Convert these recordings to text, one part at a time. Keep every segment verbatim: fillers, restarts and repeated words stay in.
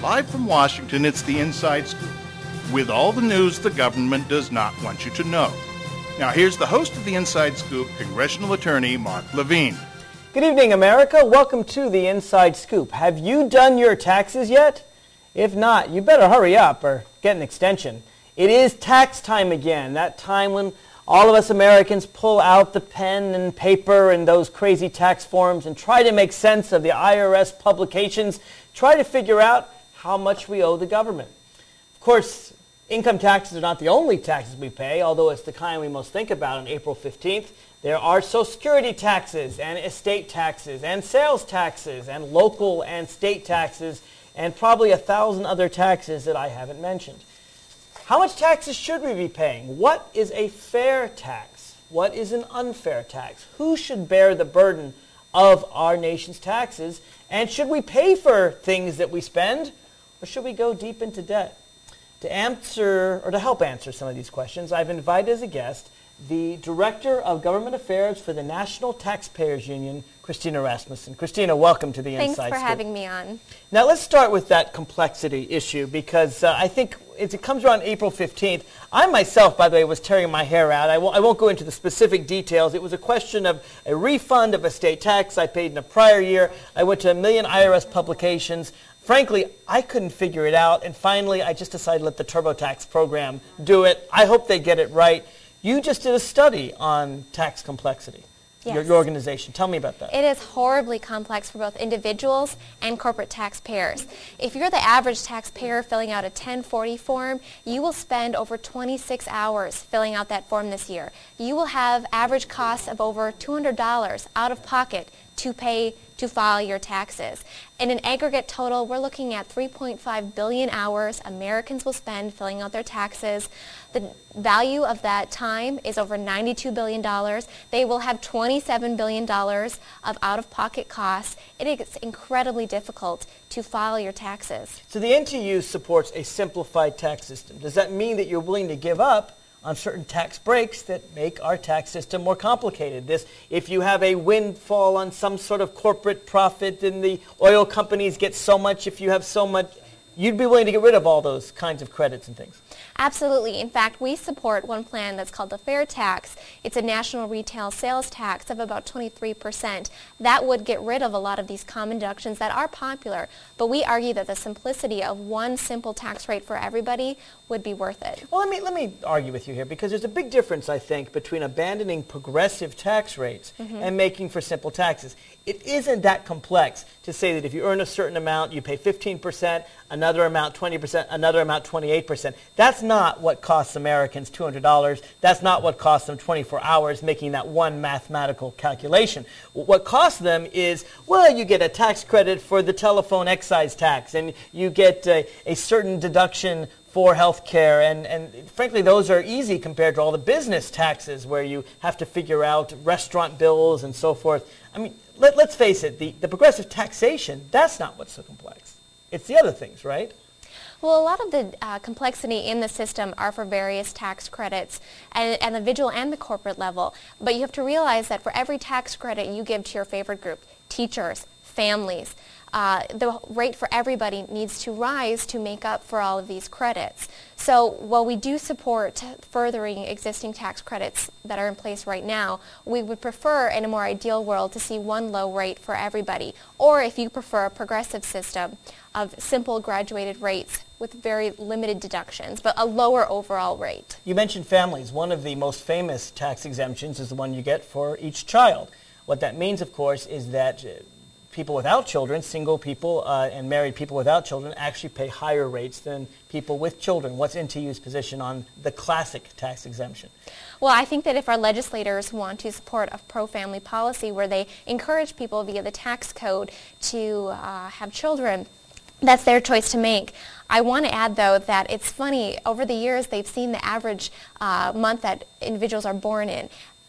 Live from Washington, it's the Inside Scoop, with all the news the government does not want you to know. Now here's the host of the Inside Scoop, Congressional Attorney Mark Levine. Good evening, America. Welcome to the Inside Scoop. Have you done your taxes yet? If not, you better hurry up or get an extension. It is tax time again, that time when all of us Americans pull out the pen and paper and those crazy tax forms and try to make sense of the I R S publications, try to figure out how much we owe the government. Of course, income taxes are not the only taxes we pay, although it's the kind we most think about on April fifteenth. There are Social Security taxes and estate taxes and sales taxes and local and state taxes and probably a thousand other taxes that I haven't mentioned. How much taxes should we be paying? What is a fair tax? What is an unfair tax? Who should bear the burden of our nation's taxes? And should we pay for things that we spend, or should we go deep into debt? To answer, or to help answer some of these questions, I've invited as a guest the Director of Government Affairs for the National Taxpayers Union, Christina Rasmussen. Christina, welcome to the Thanks Inside for Scoop. having me on. Now let's start with that complexity issue, because uh, I think as it comes around April fifteenth, I myself, by the way, was tearing my hair out. I won't, I won't go into the specific details. It was a question of a refund of a state tax I paid in a prior year. I went to a million I R S publications. Frankly, I couldn't figure it out, and finally I just decided to let the TurboTax program do it. I hope they get it right. You just did a study on tax complexity, yes. your, your organization. Tell me about that. It is horribly complex for both individuals and corporate taxpayers. If you're the average taxpayer filling out a ten forty form, you will spend over twenty-six hours filling out that form this year. You will have average costs of over two hundred dollars out of pocket to pay to file your taxes. In an aggregate total, we're looking at three point five billion hours Americans will spend filling out their taxes. The value of that time is over ninety-two billion dollars. They will have twenty-seven billion dollars of out-of-pocket costs. It is incredibly difficult to file your taxes. So the N T U supports a simplified tax system. Does that mean that you're willing to give up on certain tax breaks that make our tax system more complicated? This, if you have a windfall on some sort of corporate profit and the oil companies get so much, if you have so much, you'd be willing to get rid of all those kinds of credits and things? Absolutely. In fact, we support one plan that's called the Fair Tax. It's a national retail sales tax of about twenty-three percent. That would get rid of a lot of these common deductions that are popular, but we argue that the simplicity of one simple tax rate for everybody would be worth it. Well, let me, let me argue with you here, because there's a big difference, I think, between abandoning progressive tax rates mm-hmm. and making for simple taxes. It isn't that complex to say that if you earn a certain amount, you pay fifteen percent, another amount twenty percent, another amount twenty-eight percent. That's not what costs Americans two hundred dollars. That's not what costs them twenty-four hours making that one mathematical calculation. What costs them is, well, you get a tax credit for the telephone excise tax, and you get a, a certain deduction for health care, and, and frankly, those are easy compared to all the business taxes where you have to figure out restaurant bills and so forth. I mean, let, let's face it, the, the progressive taxation, that's not what's so complex. It's the other things, right? Well, a lot of the uh, complexity in the system are for various tax credits at an individual and the corporate level. But you have to realize that for every tax credit you give to your favorite group, teachers, families, uh, the rate for everybody needs to rise to make up for all of these credits. So while we do support furthering existing tax credits that are in place right now, we would prefer in a more ideal world to see one low rate for everybody. Or if you prefer a progressive system of simple graduated rates with very limited deductions, but a lower overall rate. You mentioned families. One of the most famous tax exemptions is the one you get for each child. What that means, of course, is that uh, people without children, single people uh, and married people without children, actually pay higher rates than people with children. What's N T U's position on the classic tax exemption? Well, I think that if our legislators want to support a pro-family policy where they encourage people via the tax code to uh, have children, that's their choice to make. I want to add, though, that it's funny. Over the years, they've seen the average uh, month that individuals are born in.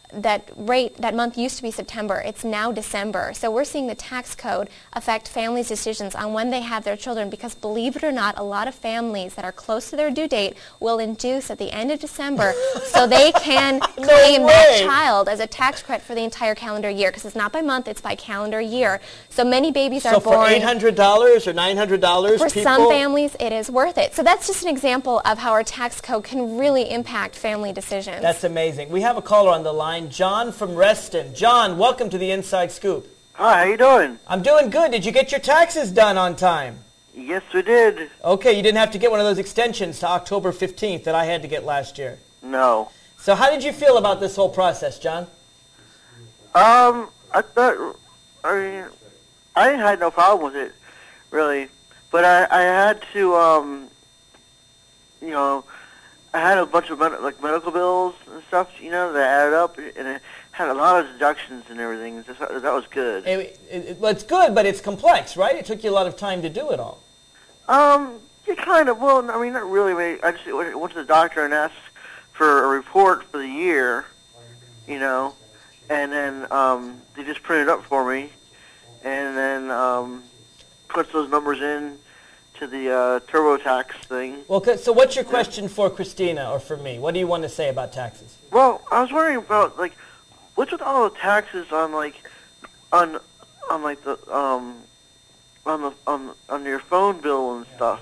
that rate, that month used to be September. It's now December. So we're seeing the tax code affect families' decisions on when they have their children because, believe it or not, a lot of families that are close to their due date will induce at the end of December so they can No claim way. that child as a tax credit for the entire calendar year, because it's not by month, it's by calendar year. So many babies So are for born. eight hundred dollars or nine hundred dollars, For people... some families, it is worth it. So that's just an example of how our tax code can really impact family decisions. That's amazing. We have a caller on the line, John from Reston. John, welcome to the Inside Scoop. Hi, how you doing? I'm doing good. Did you get your taxes done on time? Yes, we did. Okay, you didn't have to get one of those extensions to October fifteenth that I had to get last year. No. So how did you feel about this whole process, John? Um, I thought, I mean, I had no problem with it, really. But I, I had to, um, you know, I had a bunch of med- like medical bills and stuff, you know, that added up, and it had a lot of deductions and everything. Just, that was good. It, it, it, well, it's good, but it's complex, right? It took you a lot of time to do it all. Um, yeah, kind of. Well, I mean, not really. I just went to the doctor and asked for a report for the year, you know, and then um, they just printed it up for me, and then um, put those numbers in to the uh, TurboTax thing. Well, so what's your question for Christina or for me? What do you want to say about taxes? Well, I was wondering about, like, what's with all the taxes on, like, on, on like the um, on the on on your phone bill and stuff.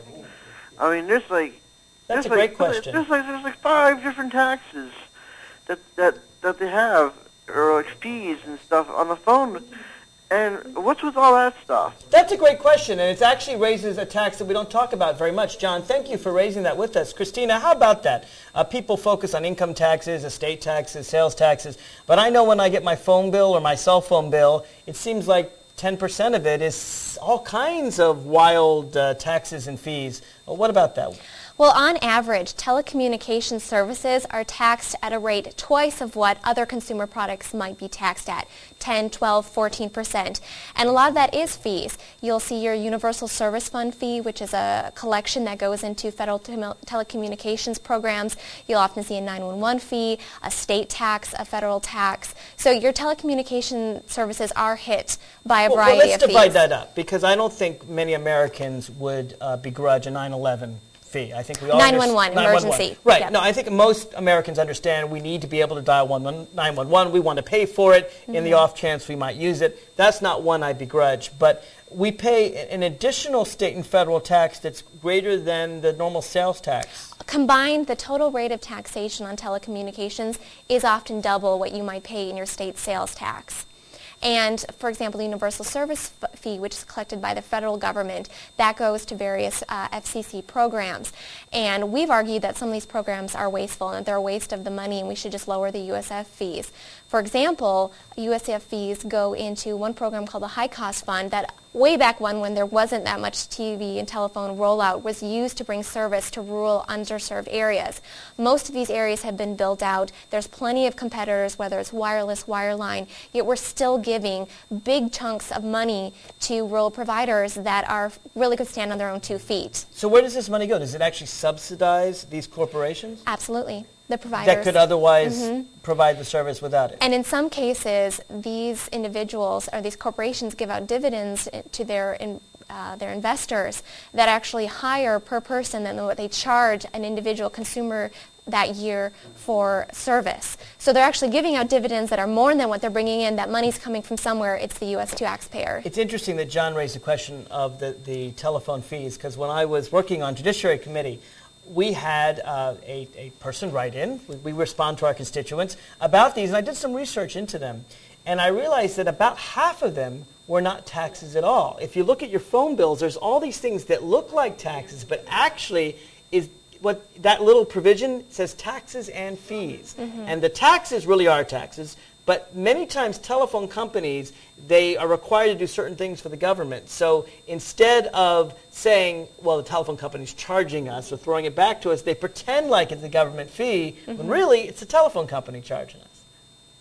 I mean, there's like That's there's a great like, question. There's like there's like five different taxes that that that they have, or like fees and stuff on the phone. And what's with all that stuff? That's a great question, and it actually raises a tax that we don't talk about very much. John, thank you for raising that with us. Christina, how about that? Uh, people focus on income taxes, estate taxes, sales taxes, but I know when I get my phone bill or my cell phone bill, it seems like ten percent of it is all kinds of wild uh, taxes and fees. Well, what about that? Well, on average, telecommunications services are taxed at a rate twice of what other consumer products might be taxed at, ten, twelve, fourteen percent. And a lot of that is fees. You'll see your Universal Service Fund fee, which is a collection that goes into federal tele- telecommunications programs. You'll often see a nine one one fee, a state tax, a federal tax. So your telecommunication services are hit by a Well, variety well, let's of fees. divide that up, because I don't think many Americans would uh, begrudge a nine eleven fee. I think we all nine one one, emergency. Right. Yep. No, I think most Americans understand we need to be able to dial nine one one. We want to pay for it mm-hmm. in the off chance we might use it. That's not one I begrudge. But we pay an additional state and federal tax that's greater than the normal sales tax. Combined, the total rate of taxation on telecommunications is often double what you might pay in your state sales tax. And, for example, the Universal Service Fee, which is collected by the federal government, that goes to various uh, F C C programs. And we've argued that some of these programs are wasteful and that they're a waste of the money and we should just lower the U S F fees. For example, U S F fees go into one program called the High Cost Fund that way back when, when there wasn't that much T V and telephone rollout, was used to bring service to rural, underserved areas. Most of these areas have been built out. There's plenty of competitors, whether it's wireless, wireline, yet we're still giving big chunks of money to rural providers that are really could stand on their own two feet. So where does this money go? Does it actually subsidize these corporations? Absolutely. The providers. That could otherwise mm-hmm. provide the service without it. And in some cases, these individuals or these corporations give out dividends to their in, uh, their investors that actually higher per person than what they charge an individual consumer that year for service. So they're actually giving out dividends that are more than what they're bringing in. That money's coming from somewhere. It's the U S taxpayer. It's interesting that John raised the question of the, the telephone fees, because when I was working on Judiciary Committee, we had uh, a, a person write in. We, we respond to our constituents about these, and I did some research into them. And I realized that about half of them were not taxes at all. If you look at your phone bills, there's all these things that look like taxes, but actually is what that little provision says taxes and fees. Mm-hmm. And the taxes really are taxes, but many times telephone companies, they are required to do certain things for the government. So instead of saying, well, the telephone company's charging us or throwing it back to us, they pretend like it's a government fee, mm-hmm. when really it's the telephone company charging us.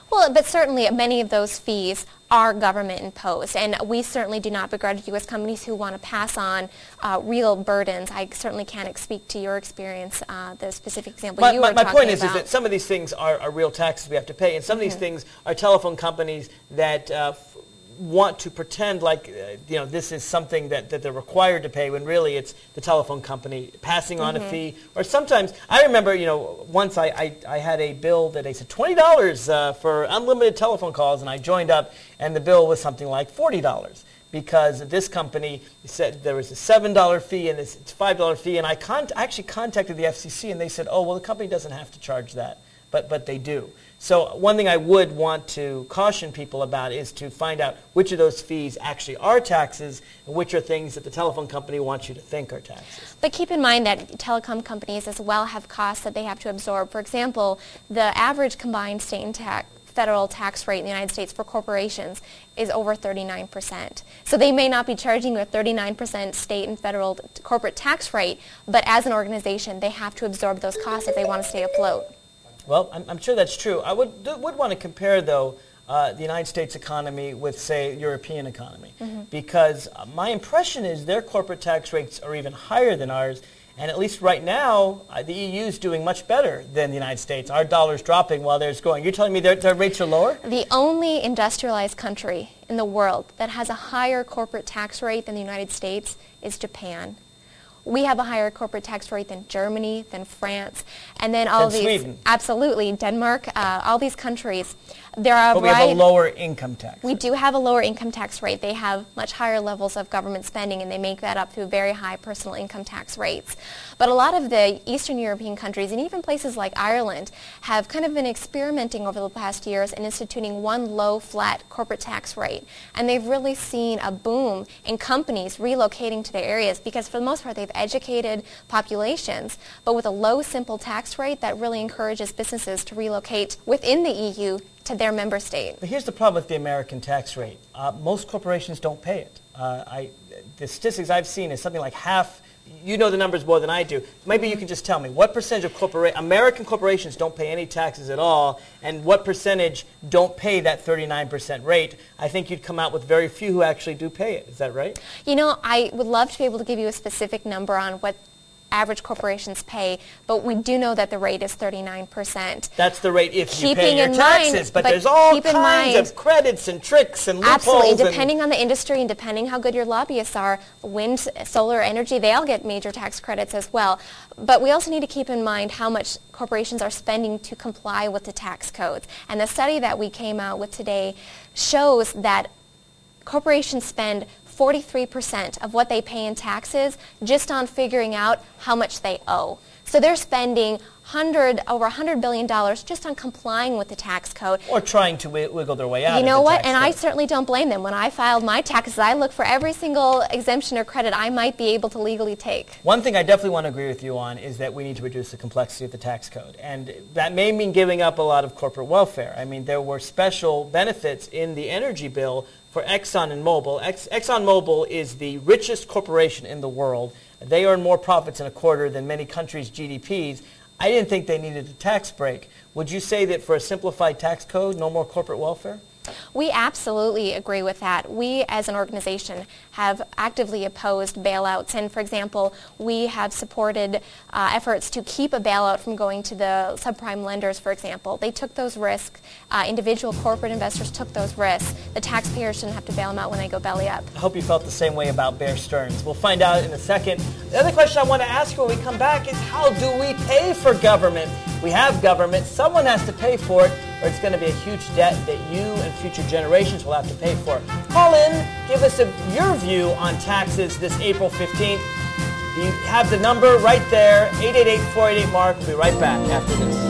Well, but certainly many of those fees are government imposed, and we certainly do not begrudge U S companies who want to pass on uh, real burdens. I certainly can't speak to your experience, uh, the specific example my, you my, were my talking point is, about. is that some of these things are, are real taxes we have to pay, and some mm-hmm. of these things are telephone companies that uh, f want to pretend like uh, you know this is something that, that they're required to pay when really it's the telephone company passing on mm-hmm. a fee. Or sometimes, I remember you know once I, I, I had a bill that they said twenty dollars uh, for unlimited telephone calls, and I joined up and the bill was something like forty dollars because this company said there was a seven dollar fee and this five dollar fee, and I con actually contacted the F C C and they said, oh well, the company doesn't have to charge that, but, but they do. So one thing I would want to caution people about is to find out which of those fees actually are taxes and which are things that the telephone company wants you to think are taxes. But keep in mind that telecom companies as well have costs that they have to absorb. For example, the average combined state and tax federal tax rate in the United States for corporations is over thirty-nine percent. So they may not be charging you a thirty-nine percent state and federal corporate tax rate, but as an organization, they have to absorb those costs if they want to stay afloat. Well, I'm, I'm sure that's true. I would, would want to compare, though, uh, the United States economy with, say, European economy, mm-hmm. because uh, my impression is their corporate tax rates are even higher than ours, and at least right now, uh, the E U is doing much better than the United States. Our dollar's dropping while theirs going. You're telling me their, their rates are lower? The only industrialized country in the world that has a higher corporate tax rate than the United States is Japan. We have a higher corporate tax rate than Germany, than France, and then all than these. Sweden. Absolutely, Denmark, uh, all these countries. There are but we have a lower income tax We rate. do have a lower income tax rate. They have much higher levels of government spending, and they make that up through very high personal income tax rates. But a lot of the Eastern European countries, and even places like Ireland, have kind of been experimenting over the past years and instituting one low, flat corporate tax rate. And they've really seen a boom in companies relocating to their areas because, for the most part, they've educated populations, but with a low, simple tax rate that really encourages businesses to relocate within the E U to their member state. But here's the problem with the American tax rate. Uh, most corporations don't pay it. Uh, I, the statistics I've seen is something like half. You know the numbers more than I do. Maybe you can just tell me what percentage of corpora American corporations don't pay any taxes at all, and what percentage don't pay that thirty-nine percent rate. I think you'd come out with very few who actually do pay it. Is that right? You know, I would love to be able to give you a specific number on what average corporations pay, but we do know that the rate is thirty-nine percent. That's the rate if you Keeping pay your in taxes, mind, but, but there's all keep in kinds mind- of credits and tricks and loopholes. Absolutely, and depending on the industry and depending how good your lobbyists are, wind, solar energy, they all get major tax credits as well. But we also need to keep in mind how much corporations are spending to comply with the tax codes. And the study that we came out with today shows that corporations spend forty-three percent of what they pay in taxes just on figuring out how much they owe. So they're spending hundred, over one hundred billion dollars just on complying with the tax code. Or trying to wi wiggle their way out. You know of the what? tax And I code. certainly don't blame them. When I filed my taxes, I look for every single exemption or credit I might be able to legally take. One thing I definitely want to agree with you on is that we need to reduce the complexity of the tax code. And that may mean giving up a lot of corporate welfare. I mean, there were special benefits in the energy bill for Exxon and Mobil. Ex ExxonMobil is the richest corporation in the world. They earn more profits in a quarter than many countries' G D Ps. I didn't think they needed a tax break. Would you say that for a simplified tax code, no more corporate welfare? We absolutely agree with that. We, as an organization, have actively opposed bailouts. And, for example, we have supported uh, efforts to keep a bailout from going to the subprime lenders, for example. They took those risks. Uh, individual corporate investors took those risks. The taxpayers shouldn't have to bail them out when they go belly up. I hope you felt the same way about Bear Stearns. We'll find out in a second. The other question I want to ask you when we come back is, how do we pay for government? We have government. Someone has to pay for it, or it's going to be a huge debt that you and future generations will have to pay for. Call in, give us a, your view on taxes this April fifteenth. You have the number right there, eight eight eight, four eight eight, MARK. We'll be right back after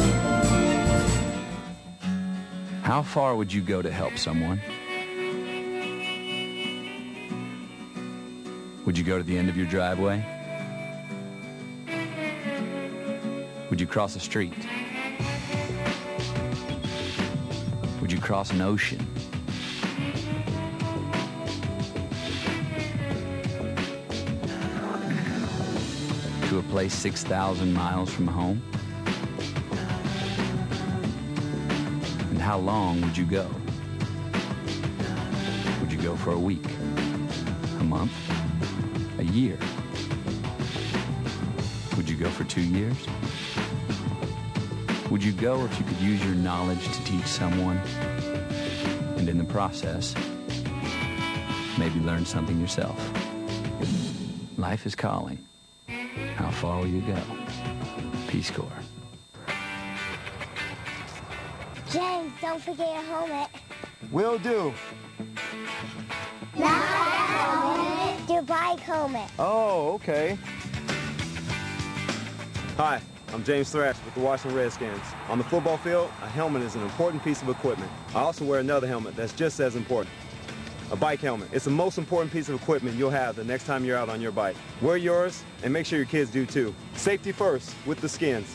this. How far would you go to help someone? Would you go to the end of your driveway? Would you cross a street? Would you cross an ocean? To a place six thousand miles from home? And how long would you go? Would you go for a week? A month? A year? Would you go for two years? Would you go if you could use your knowledge to teach someone, and in the process, maybe learn something yourself? Life is calling. How far will you go? Peace Corps. James, don't forget your helmet. Will do. Not that helmet. Your bike helmet. Oh, okay. Hi, I'm James Thrash with the Washington Redskins. On the football field, a helmet is an important piece of equipment. I also wear another helmet that's just as important. A bike helmet. It's the most important piece of equipment you'll have the next time you're out on your bike. Wear yours, and make sure your kids do too. Safety first with the Skins.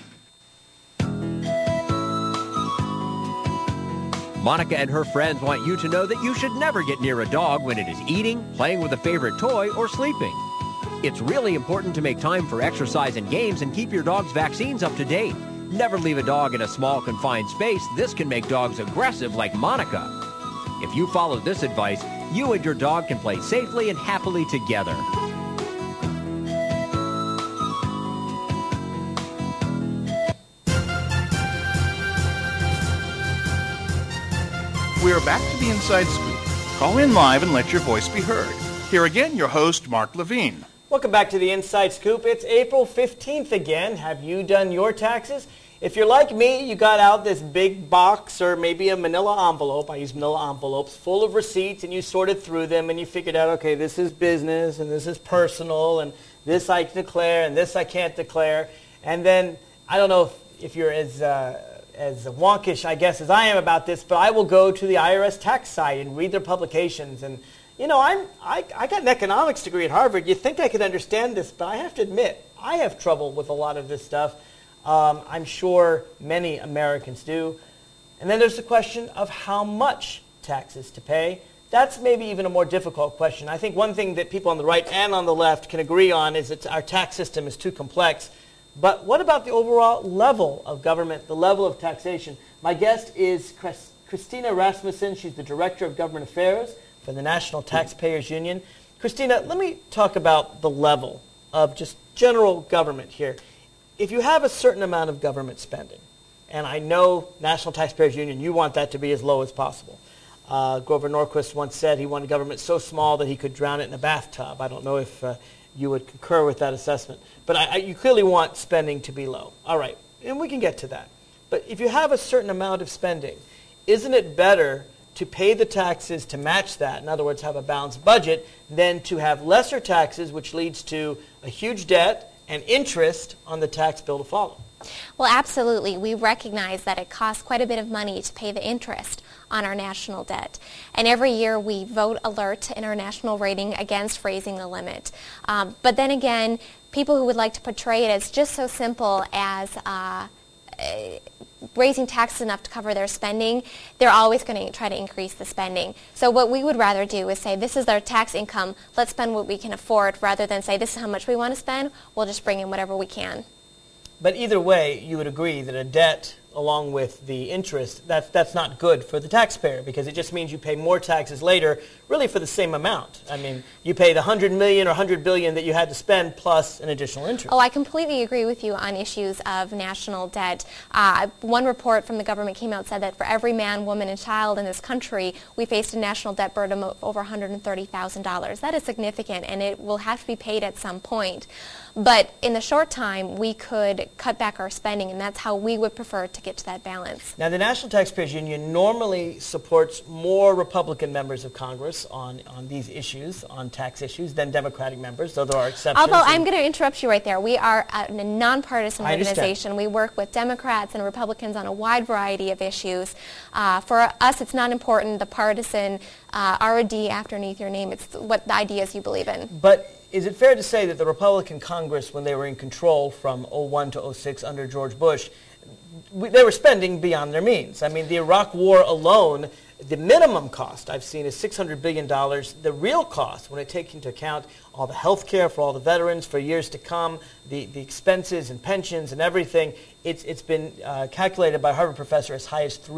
Monica and her friends want you to know that you should never get near a dog when it is eating, playing with a favorite toy, or sleeping. It's really important to make time for exercise and games and keep your dog's vaccines up to date. Never leave a dog in a small, confined space. This can make dogs aggressive like Monica. If you follow this advice, you and your dog can play safely and happily together. We're back to the Inside Scoop. Call in live and let your voice be heard. Here again, your host, Mark Levine. Welcome back to the Inside Scoop. It's April fifteenth again. Have you done your taxes? If you're like me, you got out this big box or maybe a manila envelope. I use manila envelopes full of receipts, and you sorted through them and you figured out, okay, this is business and this is personal and this I can declare and this I can't declare. And then, I don't know if, if you're as... Uh, as wonkish, I guess, as I am about this, but I will go to the I R S tax site and read their publications. And, you know, I'm, I, I got an economics degree at Harvard. You'd think I could understand this, but I have to admit, I have trouble with a lot of this stuff. Um, I'm sure many Americans do. And then there's the question of how much taxes to pay. That's maybe even a more difficult question. I think one thing that people on the right and on the left can agree on is that our tax system is too complex. But what about the overall level of government, the level of taxation? My guest is Chris, Christina Rasmussen. She's the Director of Government Affairs for the National Taxpayers Union. Christina, let me talk about the level of just general government here. If you have a certain amount of government spending, and I know National Taxpayers Union, you want that to be as low as possible. Uh, Grover Norquist once said he wanted government so small that he could drown it in a bathtub. I don't know if... Uh, you would concur with that assessment. But I, I, you clearly want spending to be low. All right, and we can get to that. But if you have a certain amount of spending, isn't it better to pay the taxes to match that, in other words, have a balanced budget, than to have lesser taxes, which leads to a huge debt and interest on the tax bill to follow? Well, absolutely. We recognize that it costs quite a bit of money to pay the interest on our national debt. And every year we vote alert in our national rating against raising the limit. Um, but then again, people who would like to portray it as just so simple as uh, uh, raising taxes enough to cover their spending, they're always going to try to increase the spending. So what we would rather do is say, this is our tax income, let's spend what we can afford, rather than say, this is how much we want to spend, we'll just bring in whatever we can. But either way, you would agree that a debt along with the interest, that's, that's not good for the taxpayer, because it just means you pay more taxes later, really for the same amount. I mean, you pay the one hundred million dollars or one hundred billion dollars that you had to spend plus an additional interest. Oh, I completely agree with you on issues of national debt. Uh, one report from the government came out said that for every man, woman, and child in this country, we faced a national debt burden of over one hundred thirty thousand dollars. That is significant, and it will have to be paid at some point. But in the short time, we could cut back our spending, and that's how we would prefer to get to that balance. Now, the National Taxpayers Union normally supports more Republican members of Congress on, on these issues, on tax issues, than Democratic members, though there are exceptions. Although I'm going to interrupt you right there. We are a nonpartisan I organization. understand. We work with Democrats and Republicans on a wide variety of issues. Uh, for us, it's not important, the partisan uh, R O D afterneath your name. It's what the ideas you believe in. But is it fair to say that the Republican Congress, when they were in control from oh one to oh six under George Bush, they were spending beyond their means? I mean, the Iraq War alone, the minimum cost I've seen is six hundred billion dollars. The real cost, when it takes into account all the health care for all the veterans for years to come, the, the expenses and pensions and everything, it's, it's been uh, calculated by a Harvard professor as high as three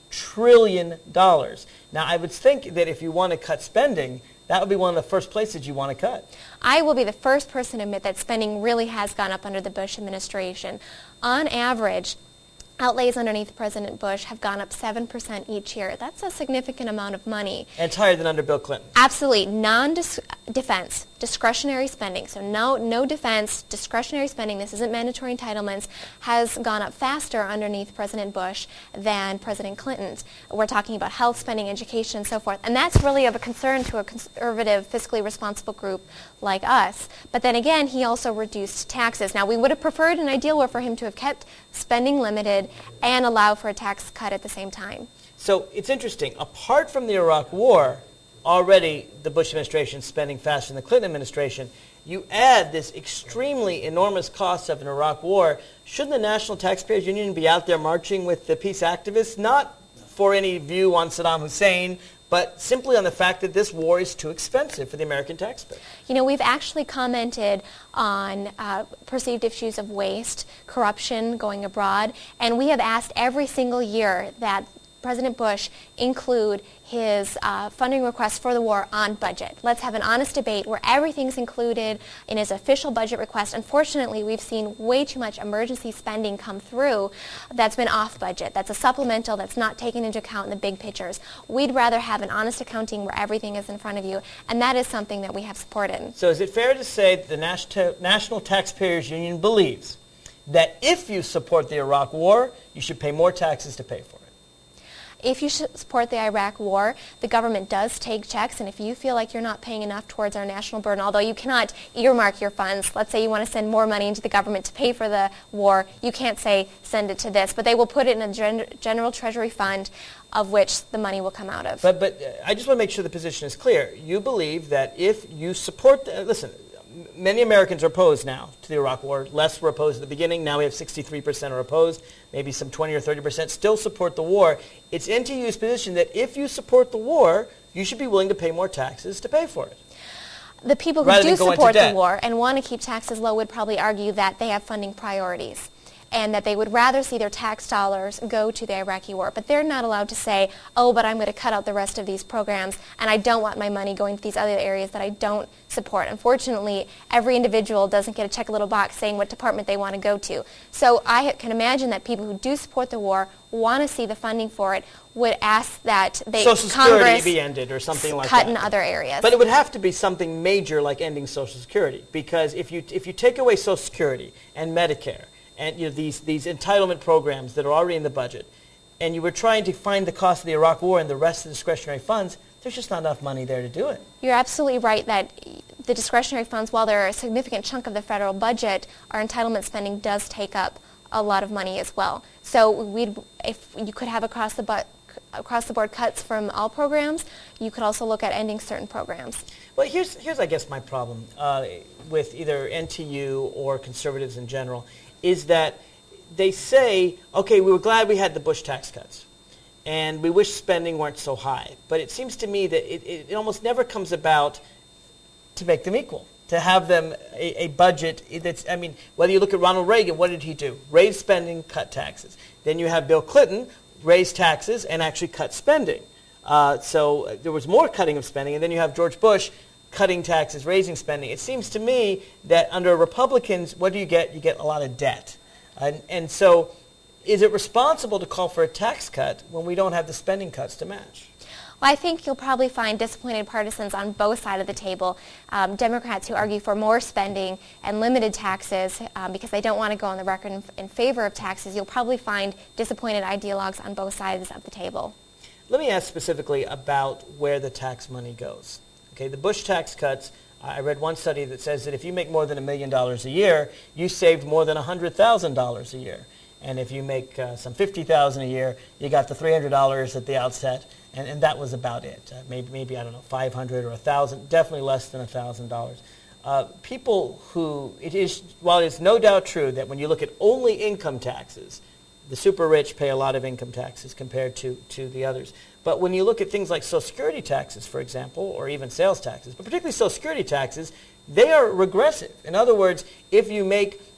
trillion dollars. Now, I would think that if you want to cut spending, that would be one of the first places you want to cut. I will be the first person to admit that spending really has gone up under the Bush administration. On average, outlays underneath President Bush have gone up seven percent each year. That's a significant amount of money. And it's higher than under Bill Clinton. Absolutely. Non-defense, discretionary spending, so no, no defense, discretionary spending, this isn't mandatory entitlements, has gone up faster underneath President Bush than President Clinton's. We're talking about health spending, education, and so forth. And that's really of a concern to a conservative, fiscally responsible group like us. But then again, he also reduced taxes. Now, we would have preferred an ideal world for him to have kept spending limited and allow for a tax cut at the same time. So it's interesting. Apart from the Iraq War, already the Bush administration is spending faster than the Clinton administration. You add this extremely enormous cost of an Iraq War. Shouldn't the National Taxpayers Union be out there marching with the peace activists, not for any view on Saddam Hussein, but simply on the fact that this war is too expensive for the American taxpayer? You know, we've actually commented on uh, perceived issues of waste, corruption going abroad, and we have asked every single year that President Bush include his uh, funding request for the war on budget. Let's have an honest debate where everything's included in his official budget request. Unfortunately, we've seen way too much emergency spending come through that's been off budget. That's a supplemental that's not taken into account in the big pictures. We'd rather have an honest accounting where everything is in front of you, and that is something that we have supported. So is it fair to say that the Nas- National Taxpayers Union believes that if you support the Iraq War, you should pay more taxes to pay for it? If you support the Iraq War, the government does take checks, and if you feel like you're not paying enough towards our national burden, although you cannot earmark your funds, let's say you want to send more money into the government to pay for the war, you can't say send it to this, but they will put it in a gen- general treasury fund of which the money will come out of. But, but uh, I just want to make sure the position is clear. You believe that if you support, the, uh, listen, many Americans are opposed now to the Iraq War. Less were opposed at the beginning. Now we have sixty-three percent are opposed. Maybe some twenty or thirty percent still support the war. It's N T U's position that if you support the war, you should be willing to pay more taxes to pay for it. The people who do support the war and want to keep taxes low would probably argue that they have funding priorities, and that they would rather see their tax dollars go to the Iraqi war. But they're not allowed to say, oh, but I'm going to cut out the rest of these programs, and I don't want my money going to these other areas that I don't support. Unfortunately, every individual doesn't get to check a little box saying what department they want to go to. So I can imagine that people who do support the war, want to see the funding for it, would ask that they Social Congress Security be ended or something like cut that. in other areas. But it would have to be something major like ending Social Security, because if you if you take away Social Security and Medicare and you know, these these entitlement programs that are already in the budget, and you were trying to find the cost of the Iraq War and the rest of the discretionary funds, there's just not enough money there to do it. You're absolutely right that the discretionary funds, while they're a significant chunk of the federal budget, our entitlement spending does take up a lot of money as well. So we'd, if you could have across the bu- across the board cuts from all programs, you could also look at ending certain programs. Well, here's here's I guess my problem uh, with either N T U or conservatives in general, is that they say, okay, we were glad we had the Bush tax cuts, and we wish spending weren't so high. But it seems to me that it, it, it almost never comes about to make them equal, to have them a, a budget that's, I mean, whether you look at Ronald Reagan, what did he do? Raise spending, cut taxes. Then you have Bill Clinton, raise taxes and actually cut spending. Uh, so there was more cutting of spending. And then you have George Bush, cutting taxes, raising spending. It seems to me that under Republicans, what do you get? You get a lot of debt. And, and so is it responsible to call for a tax cut when we don't have the spending cuts to match? Well, I think you'll probably find disappointed partisans on both sides of the table. Um, Democrats who argue for more spending and limited taxes um, because they don't want to go on the record in, in favor of taxes. You'll probably find disappointed ideologues on both sides of the table. Let me ask specifically about where the tax money goes. Okay, the Bush tax cuts, I read one study that says that if you make more than a million dollars a year, you saved more than one hundred thousand dollars a year. And if you make uh, some fifty thousand dollars a year, you got the three hundred dollars at the outset, and, and that was about it. Uh, maybe, maybe, I don't know, five hundred dollars or one thousand dollars, definitely less than one thousand dollars. Uh, people who, it is, while it's no doubt true that when you look at only income taxes, the super rich pay a lot of income taxes compared to, to the others. But when you look at things like Social Security taxes, for example, or even sales taxes, but particularly Social Security taxes, they are regressive. In other words, if you make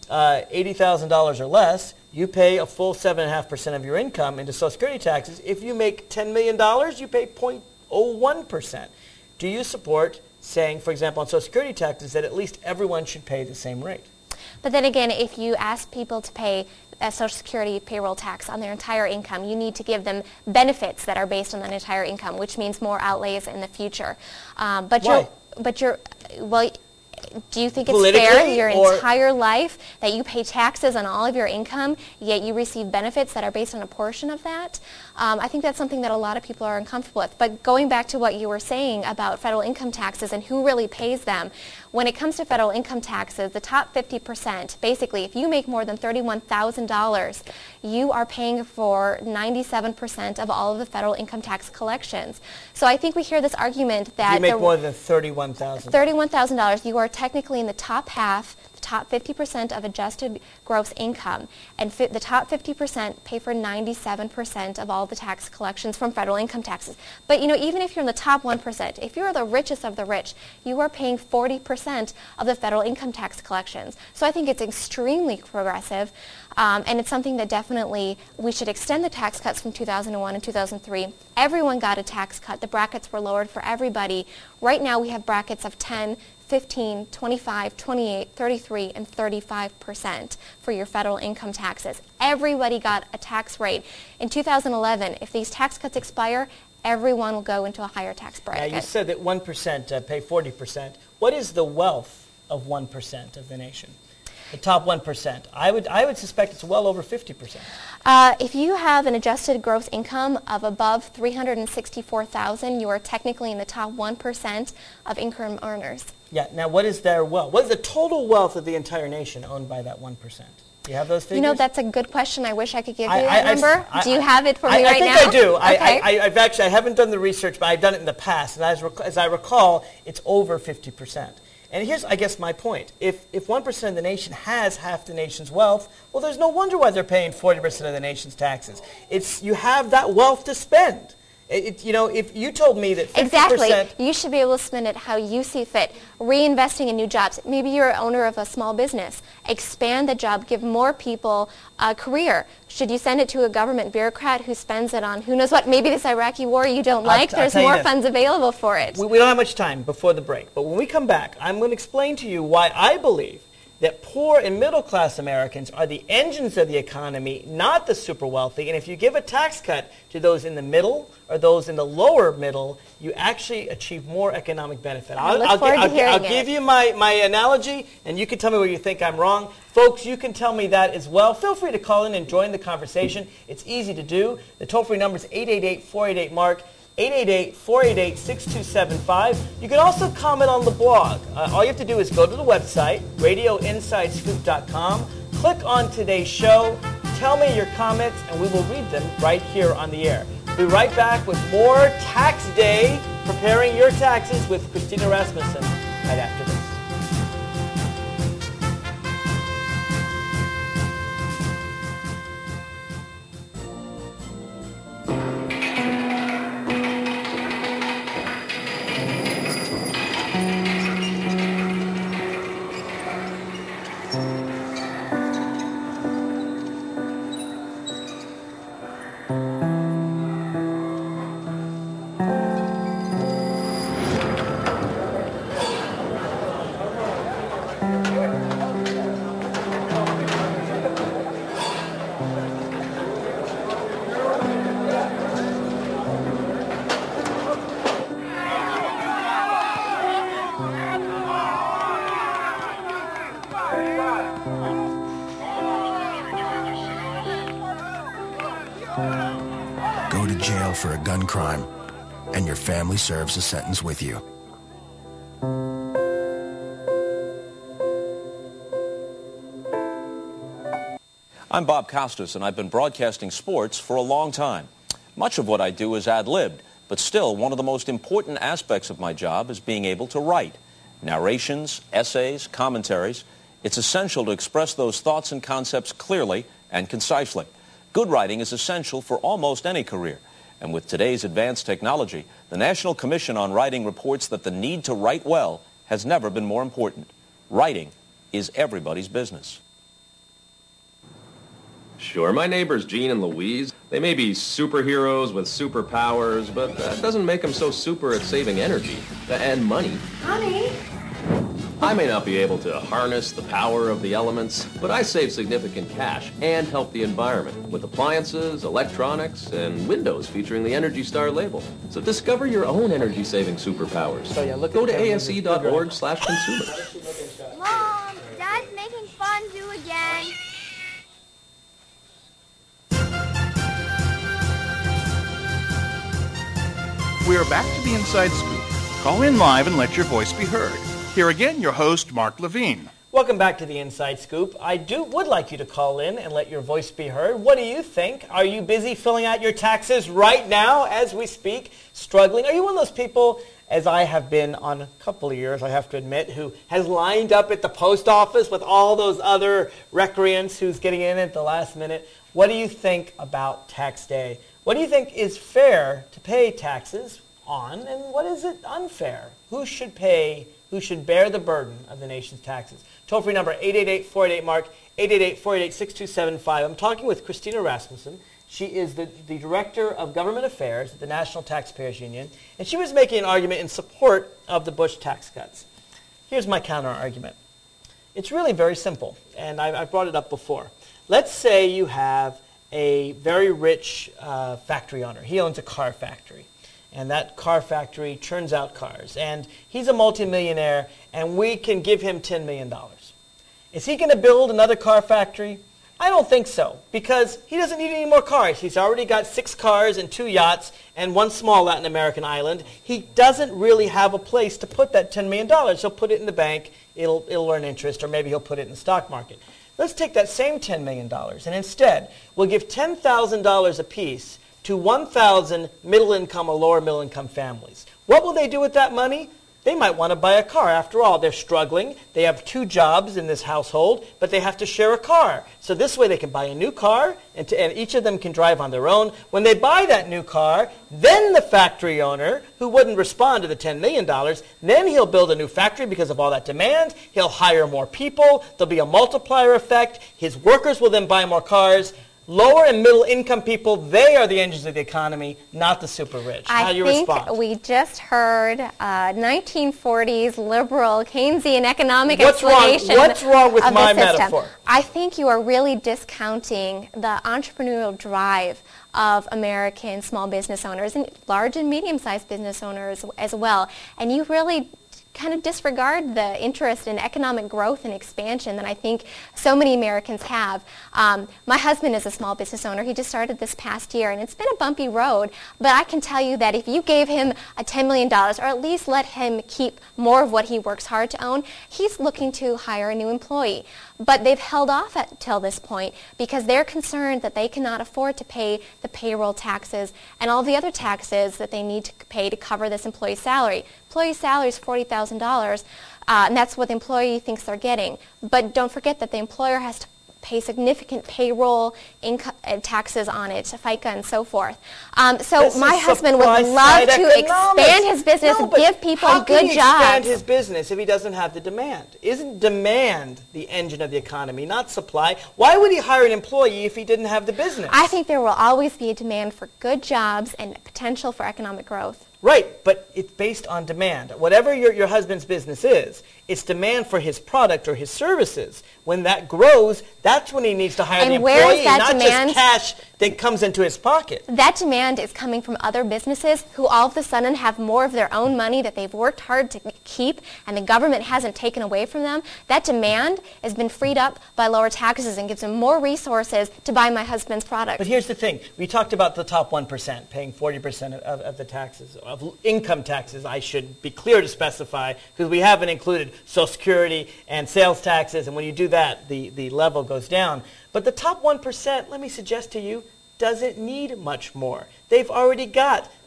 uh, eighty thousand dollars or less, you pay a full seven point five percent of your income into Social Security taxes. If you make ten million dollars, you pay zero point zero one percent. Do you support saying, for example, on Social Security taxes, that at least everyone should pay the same rate? But then again, if you ask people to pay a Social Security payroll tax on their entire income, you need to give them benefits that are based on that entire income, which means more outlays in the future. Um, but Why? you're, but you're, well, do you think it's fair your entire life that you pay taxes on all of your income, yet you receive benefits that are based on a portion of that? Um, I think that's something that a lot of people are uncomfortable with. But going back to what you were saying about federal income taxes and who really pays them, when it comes to federal income taxes, the top fifty percent, basically, if you make more than thirty-one thousand dollars, you are paying for ninety-seven percent of all of the federal income tax collections. So I think we hear this argument that... If you make the, more than thirty-one thousand dollars. thirty-one thousand dollars, you are technically in the top half, the top fifty percent of adjusted gross income, and fi the top fifty percent pay for ninety-seven percent of all the tax collections from federal income taxes. But you know, even if you're in the top one percent, if you're the richest of the rich, you are paying forty percent of the federal income tax collections. So I think it's extremely progressive, um, and it's something that definitely we should extend the tax cuts from two thousand one and two thousand three. Everyone got a tax cut. The brackets were lowered for everybody. Right now we have brackets of ten, fifteen, twenty-five, twenty-eight, thirty-three, and thirty-five percent for your federal income taxes. Everybody got a tax rate. In two thousand eleven, if these tax cuts expire, everyone will go into a higher tax bracket. Now, you said that one percent uh, pay forty percent. What is the wealth of one percent of the nation? The top one percent. I would, I would suspect it's well over fifty percent. Uh, if you have an adjusted gross income of above three hundred sixty-four thousand dollars, you are technically in the top one percent of income earners. Yeah. Now, what is their wealth? What is the total wealth of the entire nation owned by that one percent? Do you have those figures? You know, that's a good question. I wish I could give you I, that I, number. I, do you have it for I, me I right now? I think I do. Okay. I, I, I've actually, I haven't done the research, but I've done it in the past. And as, rec as I recall, it's over fifty percent. And here's, I guess, my point. If, if one percent of the nation has half the nation's wealth, well, there's no wonder why they're paying forty percent of the nation's taxes. It's, you have that wealth to spend. It, it, you know, if you told me that fifty percent... Exactly. You should be able to spend it how you see fit. Reinvesting in new jobs. Maybe you're an owner of a small business. Expand the job. Give more people a career. Should you send it to a government bureaucrat who spends it on who knows what? Maybe this Iraqi war you don't like. I'll There's tell you more this. funds available for it. We, we don't have much time before the break, but when we come back, I'm going to explain to you why I believe that poor and middle-class Americans are the engines of the economy, not the super wealthy. And if you give a tax cut to those in the middle or those in the lower middle, you actually achieve more economic benefit. I I'll, look I'll, forward I'll, to hearing I'll it. give you my, my analogy, and you can tell me where you think I'm wrong. Folks, you can tell me that as well. Feel free to call in and join the conversation. It's easy to do. The toll-free number is eight eight eight, four eight eight, MARK. eight eight eight, four eight eight, six two seven five. You can also comment on the blog. Uh, all you have to do is go to the website, radio inside scoop dot com, click on today's show, tell me your comments, and we will read them right here on the air. We'll be right back with more Tax Day, preparing your taxes with Christina Rasmussen right after this. Go to jail for a gun crime, and your family serves a sentence with you. I'm Bob Costas, and I've been broadcasting sports for a long time. Much of what I do is ad-libbed, but still one of the most important aspects of my job is being able to write. Narrations, essays, commentaries. It's essential to express those thoughts and concepts clearly and concisely. Good writing is essential for almost any career. And with today's advanced technology, the National Commission on Writing reports that the need to write well has never been more important. Writing is everybody's business. Sure, my neighbors Jean and Louise, they may be superheroes with superpowers, but that doesn't make them so super at saving energy and money. Honey? I may not be able to harness the power of the elements, but I save significant cash and help the environment with appliances, electronics, and windows featuring the Energy Star label. So discover your own energy-saving superpowers. So yeah, look Go at to A S E dot org slash consumers. Mom, Dad's making fondue again. We are back to the Inside Scoop. Call in live and let your voice be heard. Here again, your host, Mark Levine. Welcome back to the Inside Scoop. I do would like you to call in and let your voice be heard. What do you think? Are you busy filling out your taxes right now as we speak, struggling? Are you one of those people, as I have been on a couple of years, I have to admit, who has lined up at the post office with all those other recreants who's getting in at the last minute? What do you think about tax day? What do you think is fair to pay taxes on, and what is it unfair? Who should pay, who should bear the burden of the nation's taxes? Toll-free number, eight eight eight, four eight eight, MARK, eight eight eight, four eight eight, six two seven five. I'm talking with Christina Rasmussen. She is the, the Director of Government Affairs at the National Taxpayers Union, and she was making an argument in support of the Bush tax cuts. Here's my counter-argument. It's really very simple, and I, I've brought it up before. Let's say you have a very rich uh, factory owner. He owns a car factory. And that car factory churns out cars. And he's a multimillionaire, and we can give him ten million dollars. Is he going to build another car factory? I don't think so, because he doesn't need any more cars. He's already got six cars and two yachts and one small Latin American island. He doesn't really have a place to put that ten million dollars. He'll put it in the bank, it'll, it'll earn interest, or maybe he'll put it in the stock market. Let's take that same ten million dollars, and instead we'll give ten thousand dollars apiece to one thousand middle-income or lower middle-income families. What will they do with that money? They might want to buy a car. After all, they're struggling. They have two jobs in this household, but they have to share a car. So this way they can buy a new car, and, to, and each of them can drive on their own. When they buy that new car, then the factory owner, who wouldn't respond to the ten million dollars, then he'll build a new factory because of all that demand. He'll hire more people. There'll be a multiplier effect. His workers will then buy more cars. Lower and middle income people, they are the engines of the economy, not the super rich. I How do you think respond? We just heard uh, nineteen forties liberal Keynesian economic What's wrong? explanation What's wrong with of my the system. metaphor? I think you are really discounting the entrepreneurial drive of American small business owners and large and medium-sized business owners as well. And you really kind of disregard the interest in economic growth and expansion that I think so many Americans have. Um, my husband is a small business owner. He just started this past year, and it's been a bumpy road, but I can tell you that if you gave him a ten million dollars, or at least let him keep more of what he works hard to own, he's looking to hire a new employee. But they've held off until this point because they're concerned that they cannot afford to pay the payroll taxes and all the other taxes that they need to pay to cover this employee's salary. Employee salary is forty thousand dollars, uh, and that's what the employee thinks they're getting. But don't forget that the employer has to pay significant payroll income uh, taxes on it, FICA and so forth. Um, so This my is husband would love to economics. expand his business No, and but give people how good can he expand jobs. his business if he doesn't have the demand? Isn't demand the engine of the economy, not supply? Why would he hire an employee if he didn't have the business? I think there will always be a demand for good jobs and potential for economic growth. Right, but it's based on demand. Whatever your, your husband's business is, it's demand for his product or his services. When that grows, that's when he needs to hire And the where is employee, that not demand? just cash that comes into his pocket. That demand is coming from other businesses who all of a sudden have more of their own money that they've worked hard to keep and the government hasn't taken away from them. That demand has been freed up by lower taxes and gives them more resources to buy my husband's product. But here's the thing. We talked about the top one percent paying forty percent of, of the taxes, of income taxes, I should be clear to specify, because we haven't included Social Security and sales taxes, and when you do that, the, the level goes down. But the top one percent, let me suggest to you, doesn't need much more. They've already got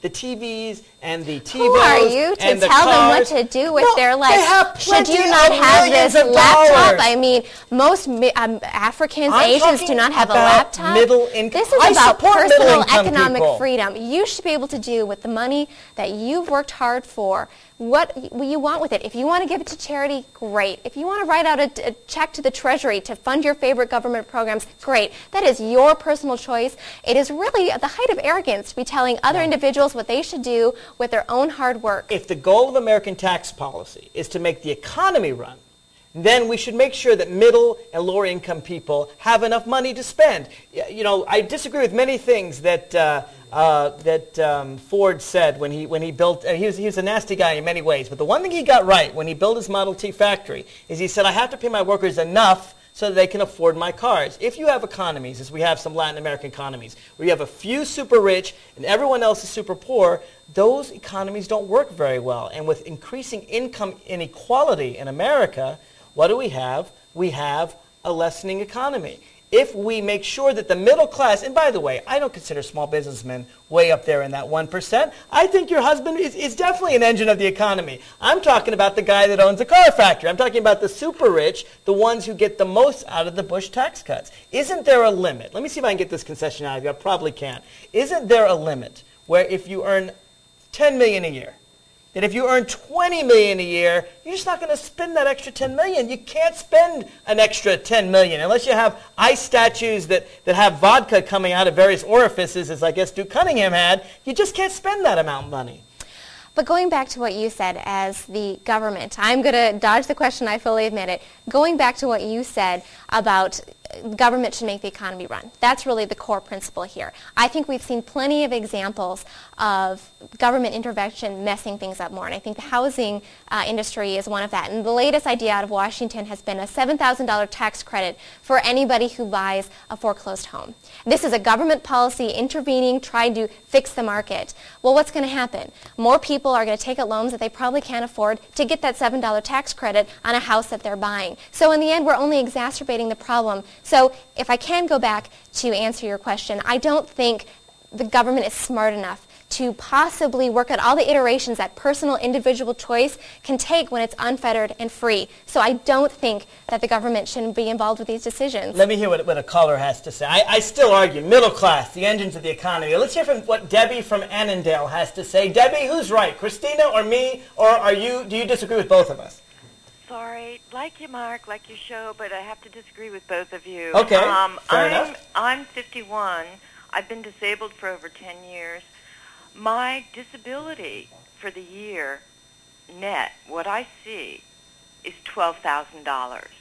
the T Vs and the TiVos Who are you to and the tell cars. them what to do with no, their life? They have Should you plenty not of have millions this of laptop? dollars. I mean, most mi- um, Africans, I'm Asians do talking not have a about laptop. middle income. This is I about support personal middle-income economic people. freedom. You should be able to do with the money that you've worked hard for what you want with it. If you want to give it to charity, great. If you want to write out a, a check to the Treasury to fund your favorite government programs, great. That is your personal choice. It is really the height of arrogance to be telling other No. individuals what they should do with their own hard work. If the goal of American tax policy is to make the economy run, then we should make sure that middle and lower income people have enough money to spend. Y- You know, I disagree with many things that uh, uh, that um, Ford said when he when he built. Uh, he was he was a nasty guy in many ways, but the one thing he got right when he built his Model T factory is he said, "I have to pay my workers enough so that they can afford my cars." If you have economies, as we have some Latin American economies, where you have a few super rich and everyone else is super poor, those economies don't work very well. And with increasing income inequality in America, what do we have? We have a lessening economy. If we make sure that the middle class, and by the way, I don't consider small businessmen way up there in that one percent. I think your husband is, is definitely an engine of the economy. I'm talking about the guy that owns a car factory. I'm talking about the super rich, the ones who get the most out of the Bush tax cuts. Isn't there a limit? Let me see if I can get this concession out of you. I probably can't. Isn't there a limit where if you earn ten million dollars a year, that if you earn twenty million dollars a year, you're just not going to spend that extra ten million dollars. You can't spend an extra ten million dollars unless you have ice statues that, that have vodka coming out of various orifices, as I guess Duke Cunningham had. You just can't spend that amount of money. But going back to what you said as the government, I'm going to dodge the question, I fully admit it. Going back to what you said about government should make the economy run. That's really the core principle here. I think we've seen plenty of examples of government intervention messing things up more, and I think the housing uh, industry is one of that. And the latest idea out of Washington has been a seven thousand dollars tax credit for anybody who buys a foreclosed home. This is a government policy intervening, trying to fix the market. Well, what's going to happen? More people are going to take out loans that they probably can't afford to get that seven dollars tax credit on a house that they're buying. So in the end, we're only exacerbating the problem. So if I can go back to answer your question, I don't think the government is smart enough to possibly work out all the iterations that personal individual choice can take when it's unfettered and free. So I don't think that the government shouldn't be involved with these decisions. Let me hear what, what a caller has to say. I, I still argue middle class, the engines of the economy. Let's hear from what Debbie from Annandale has to say. Debbie, who's right, Christina or me, or are you? Do you disagree with both of us? Sorry, like you, Mark, like your show, but I have to disagree with both of you. Okay, um, fair I'm, enough. I'm fifty-one. I've been disabled for over ten years. My disability for the year net, what I see, is twelve thousand dollars.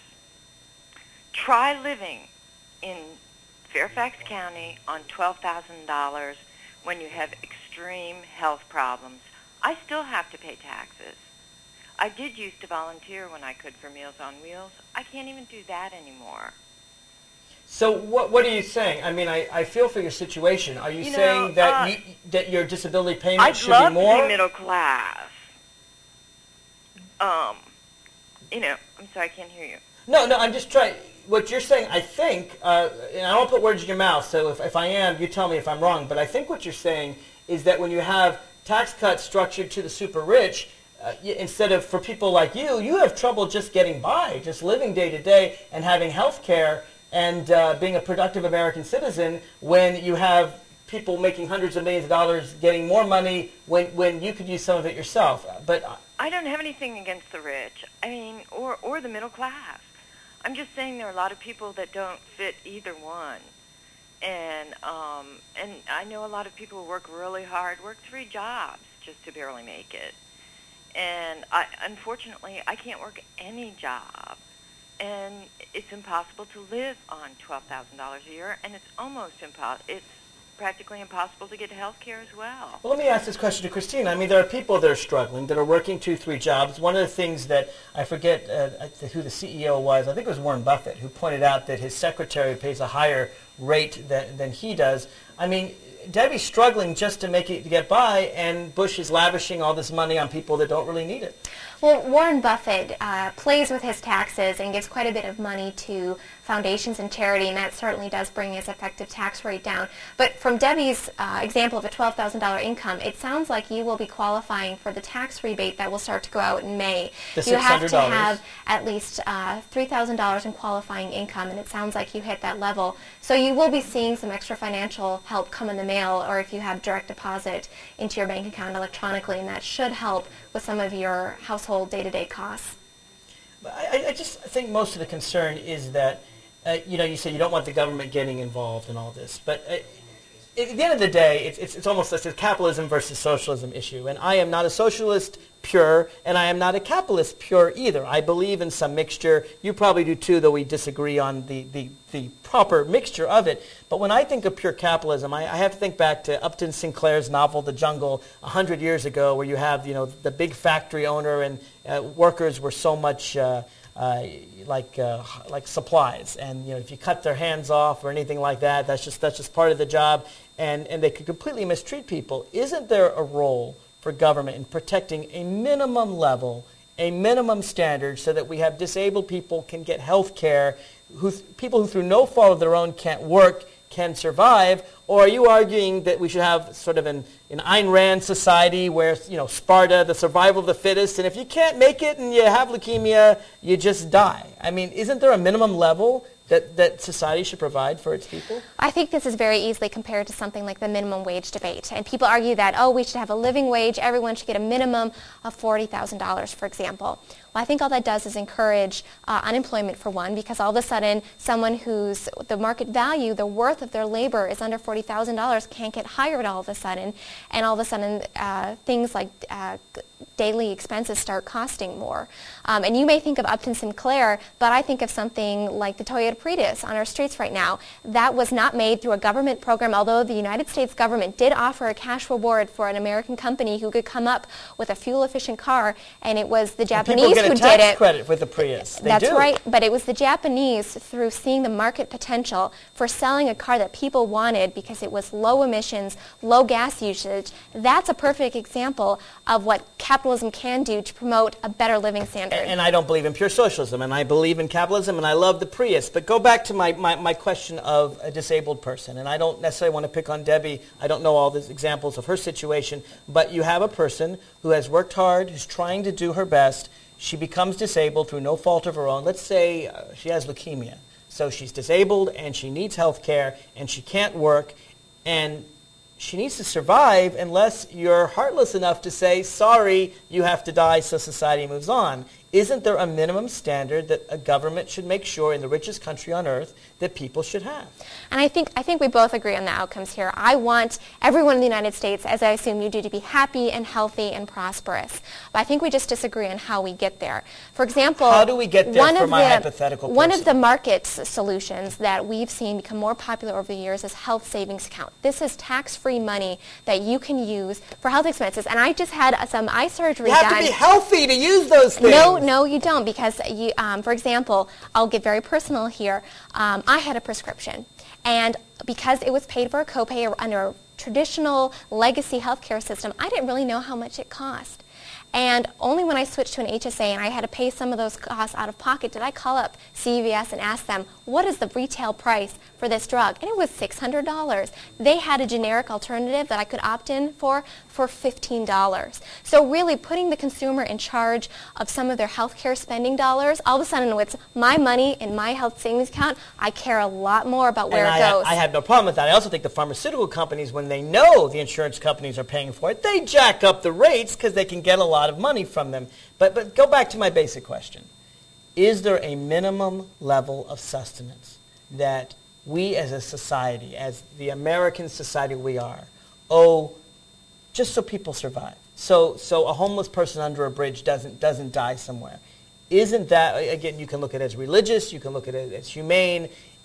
Try living in Fairfax County on twelve thousand dollars when you have extreme health problems. I still have to pay taxes. I did used to volunteer when I could for Meals on Wheels. I can't even do that anymore. So what what are you saying? I mean, I, I feel for your situation. Are you, You know, saying that uh, you, that your disability payment I'd should love be more? to be middle class. Um, you know, I'm sorry, I can't hear you. No, no, I'm just trying. What you're saying, I think, uh, and I don't put words in your mouth, so if, if I am, you tell me if I'm wrong, but I think what you're saying is that when you have tax cuts structured to the super rich, uh, y- instead of for people like you, you have trouble just getting by, just living day to day and having health care and uh, being a productive American citizen when you have people making hundreds of millions of dollars getting more money when, when you could use some of it yourself. But uh, I don't have anything against the rich. I mean, or or the middle class. I'm just saying there are a lot of people that don't fit either one. And um, and I know a lot of people who work really hard, work three jobs just to barely make it. And I, unfortunately, I can't work any job. And it's impossible to live on twelve thousand dollars a year, and it's almost impossible. It's practically impossible to get health care as well. Well, let me ask this question to Christina. I mean, there are people that are struggling, that are working two, three jobs. One of the things that, I forget uh, who the C E O was, I think it was Warren Buffett, who pointed out that his secretary pays a higher rate than, than he does. I mean, Debbie's struggling just to make it to get by, and Bush is lavishing all this money on people that don't really need it. Well, Warren Buffett uh, plays with his taxes and gives quite a bit of money to foundations and charity, and that certainly does bring his effective tax rate down. But from Debbie's uh, example of a twelve thousand dollar income, it sounds like you will be qualifying for the tax rebate that will start to go out in May. The you have to have at least uh, three thousand dollars in qualifying income, and it sounds like you hit that level. So you will be seeing some extra financial help come in the mail, or if you have direct deposit into your bank account electronically, and that should help with some of your household day-to-day costs. I, I just think most of the concern is that, uh, you know, you say you don't want the government getting involved in all this, but uh, at the end of the day, it's, it's, it's almost like a capitalism versus socialism issue, and I am not a socialist pure, and I am not a capitalist pure either. I believe in some mixture. You probably do too, though we disagree on the, the, the proper mixture of it. But when I think of pure capitalism, I, I have to think back to Upton Sinclair's novel The Jungle a hundred years ago, where you have, you know, the big factory owner and uh, workers were so much uh, uh, like uh, like supplies, and you know, if you cut their hands off or anything like that, that's just that's just part of the job, and and they could completely mistreat people. Isn't there a role for government in protecting a minimum level, a minimum standard, so that we have disabled people can get health care, who, people who through no fault of their own can't work, can survive? Or are you arguing that we should have sort of an, an Ayn Rand society where, you know, Sparta, the survival of the fittest, and if you can't make it and you have leukemia, you just die? I mean, isn't there a minimum level that, that society should provide for its people? I think this is very easily compared to something like the minimum wage debate. And people argue that, oh, we should have a living wage, everyone should get a minimum of forty thousand dollars, for example. Well, I think all that does is encourage uh, unemployment, for one, because all of a sudden someone whose the market value, the worth of their labor is under forty thousand dollars can't get hired all of a sudden, and all of a sudden uh, things like uh, daily expenses start costing more. Um, and you may think of Upton Sinclair, but I think of something like the Toyota Prius on our streets right now. That was not made through a government program, although the United States government did offer a cash reward for an American company who could come up with a fuel-efficient car, and it was the Japanese who did it. People get a tax credit with the Prius. They That's do. right, but it was the Japanese, through seeing the market potential for selling a car that people wanted because it was low emissions, low gas usage. That's a perfect example of what capitalism can do to promote a better living standard. And, and I don't believe in pure socialism, and I believe in capitalism, and I love the Prius. But go back to my, my, my question of a disabled person, and I don't necessarily want to pick on Debbie. I don't know all the examples of her situation, but you have a person who has worked hard, who's trying to do her best. She becomes disabled through no fault of her own. Let's say uh, she has leukemia. So she's disabled, and she needs health care, and she can't work, and she needs to survive unless you're heartless enough to say, sorry, you have to die so society moves on. Isn't there a minimum standard that a government should make sure in the richest country on earth that people should have? And I think I think we both agree on the outcomes here. I want everyone in the United States, as I assume you do, to be happy and healthy and prosperous. But I think we just disagree on how we get there. For example, how do we get there one for of my the, hypothetical person? One of the market solutions that we've seen become more popular over the years is health savings account. This is tax-free money that you can use for health expenses. And I just had some eye surgery done. You have done. to be healthy to use those things. No, no, you don't, because, you, um, for example, I'll get very personal here. Um, I had a prescription, and because it was paid for a copay under a traditional legacy healthcare system, I didn't really know how much it cost. And only when I switched to an H S A and I had to pay some of those costs out of pocket did I call up C V S and ask them, what is the retail price for this drug? And it was six hundred dollars. They had a generic alternative that I could opt in for for fifteen dollars. So really putting the consumer in charge of some of their healthcare spending dollars, all of a sudden it's my money in my health savings account. I care a lot more about where and it I, goes. I have no problem with that. I also think the pharmaceutical companies, when they know the insurance companies are paying for it, they jack up the rates because they can get a lot of money from them. But, but go back to my basic question. Is there a minimum level of sustenance that we as a society, as the American society we are, owe just so people survive? So, so a homeless person under a bridge doesn't, doesn't die somewhere. Isn't that, again, you can look at it as religious, you can look at it as humane.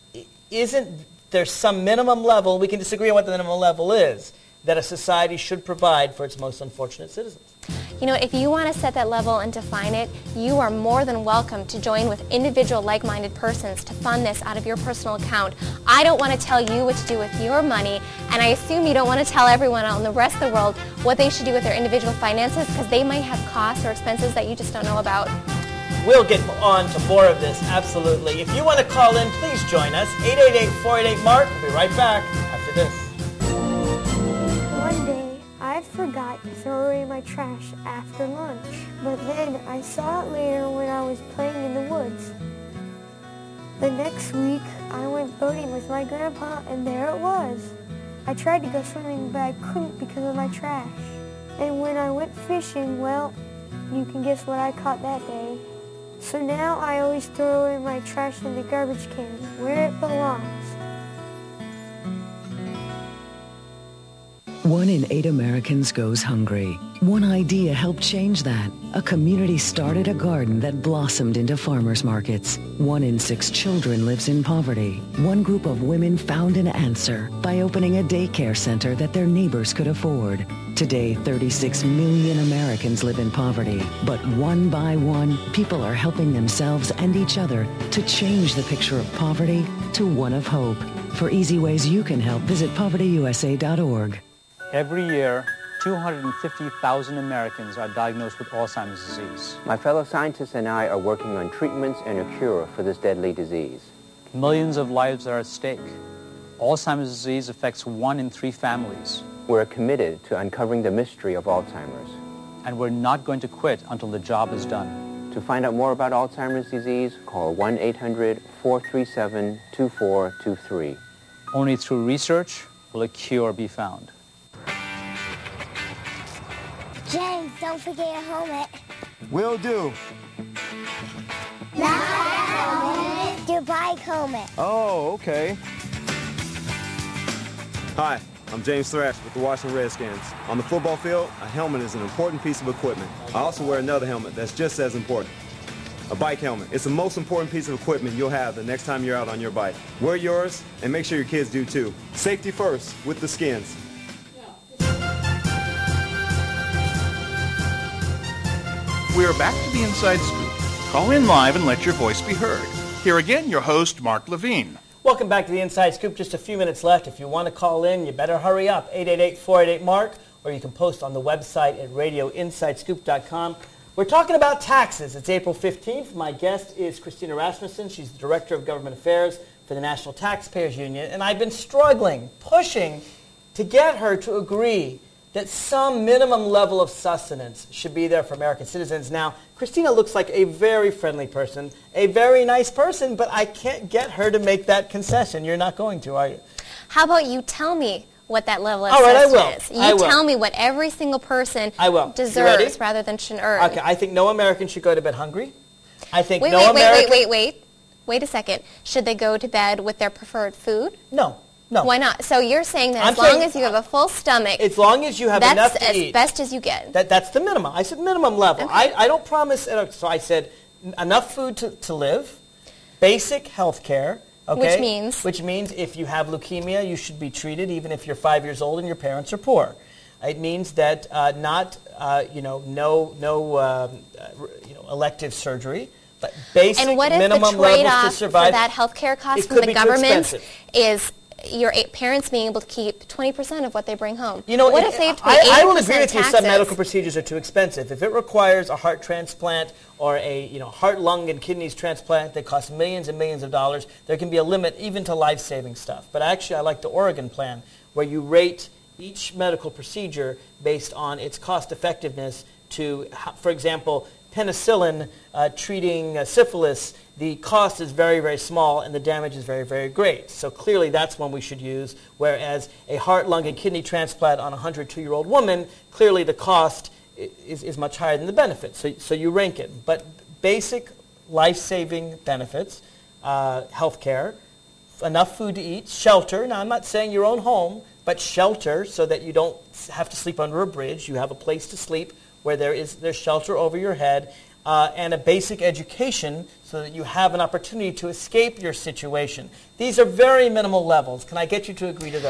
Isn't there some minimum level, we can disagree on what the minimum level is, that a society should provide for its most unfortunate citizens? You You know, if you want to set that level and define it, you are more than welcome to join with individual like-minded persons to fund this out of your personal account. I don't want to tell you what to do with your money, and I assume you don't want to tell everyone out in the rest of the world what they should do with their individual finances, because they might have costs or expenses that you just don't know about. We'll get on to more of this, absolutely. If you want to call in, please join us. eight eight eight, four eight eight, MARK. We'll be right back after this. One day, I forgot to throw away my trash after lunch. But then I saw it later when I was playing in the woods. The next week, I went boating with my grandpa, and there it was. I tried to go swimming, but I couldn't because of my trash. And when I went fishing, well, you can guess what I caught that day. So now I always throw away my trash in the garbage can, where it belongs. One in eight Americans goes hungry. One idea helped change that. A community started a garden that blossomed into farmers markets. One in six children lives in poverty. One group of women found an answer by opening a daycare center that their neighbors could afford. Today, thirty-six million Americans live in poverty. But one by one, people are helping themselves and each other to change the picture of poverty to one of hope. For easy ways you can help, visit poverty u s a dot org. Every year, two hundred fifty thousand Americans are diagnosed with Alzheimer's disease. My fellow scientists and I are working on treatments and a cure for this deadly disease. Millions of lives are at stake. Alzheimer's disease affects one in three families. We're committed to uncovering the mystery of Alzheimer's. And we're not going to quit until the job is done. To find out more about Alzheimer's disease, call one eight hundred, four three seven, two four two three. Only through research will a cure be found. James, don't forget your helmet. Will do. Not a helmet. Your bike helmet. Oh, okay. Hi, I'm James Thrash with the Washington Redskins. On the football field, a helmet is an important piece of equipment. I also wear another helmet that's just as important. A bike helmet. It's the most important piece of equipment you'll have the next time you're out on your bike. Wear yours, and make sure your kids do too. Safety first with the Skins. We're back to the Inside Scoop. Call in live and let your voice be heard. Here again, your host, Mark Levine. Welcome back to the Inside Scoop. Just a few minutes left. If you want to call in, you better hurry up. eight eight eight, four eight eight, MARK, or you can post on the website at radio inside scoop dot com. We're talking about taxes. It's April fifteenth. My guest is Christina Rasmussen. She's the Director of Government Affairs for the National Taxpayers Union. And I've been struggling, pushing to get her to agree that some minimum level of sustenance should be there for American citizens. Now, Christina looks like a very friendly person, a very nice person, but I can't get her to make that concession. You're not going to, are you? How about you tell me what that level of All right, I sustenance will. is? I You will. tell me what every single person I will. deserves rather than should earn. Okay, I think no American should go to bed hungry. I think Wait, no wait, American... wait, wait, wait, wait. Wait a second. Should they go to bed with their preferred food? No. No. Why not? So you're saying that I'm as long saying- as you have a full stomach, As long as you have that's enough to as eat. best as you get. That, that's the minimum. I said minimum level. Okay. I, I don't promise, uh, so I said n- enough food to, to live, basic health care, okay? Which means? Which means if you have leukemia, you should be treated even if you're five years old and your parents are poor. It means that uh, not, uh, you know, no, no um, uh, you know, elective surgery, but basic And what if minimum the levels to trade-off survive. for that health care cost It from could the be too government expensive. is your a- parents being able to keep twenty percent of what they bring home? You know, what it- if they have to pay I, I will eighty percent agree with you. Some taxes? medical procedures are too expensive. If it requires a heart transplant or a you know heart, lung, and kidneys transplant that costs millions and millions of dollars, there can be a limit even to life-saving stuff. But actually, I like the Oregon plan, where you rate each medical procedure based on its cost effectiveness. To, for example, penicillin uh, treating uh, syphilis, the cost is very, very small and the damage is very, very great. So clearly that's one we should use, whereas a heart, lung, and kidney transplant on a one hundred two year old woman, clearly the cost is, is much higher than the benefit. So, so you rank it. But basic life-saving benefits, uh, health care, enough food to eat, shelter. Now, I'm not saying your own home, but shelter so that you don't have to sleep under a bridge. You have a place to sleep where there is there's shelter over your head, uh, and a basic education so that you have an opportunity to escape your situation. These are very minimal levels. Can I get you to agree to those?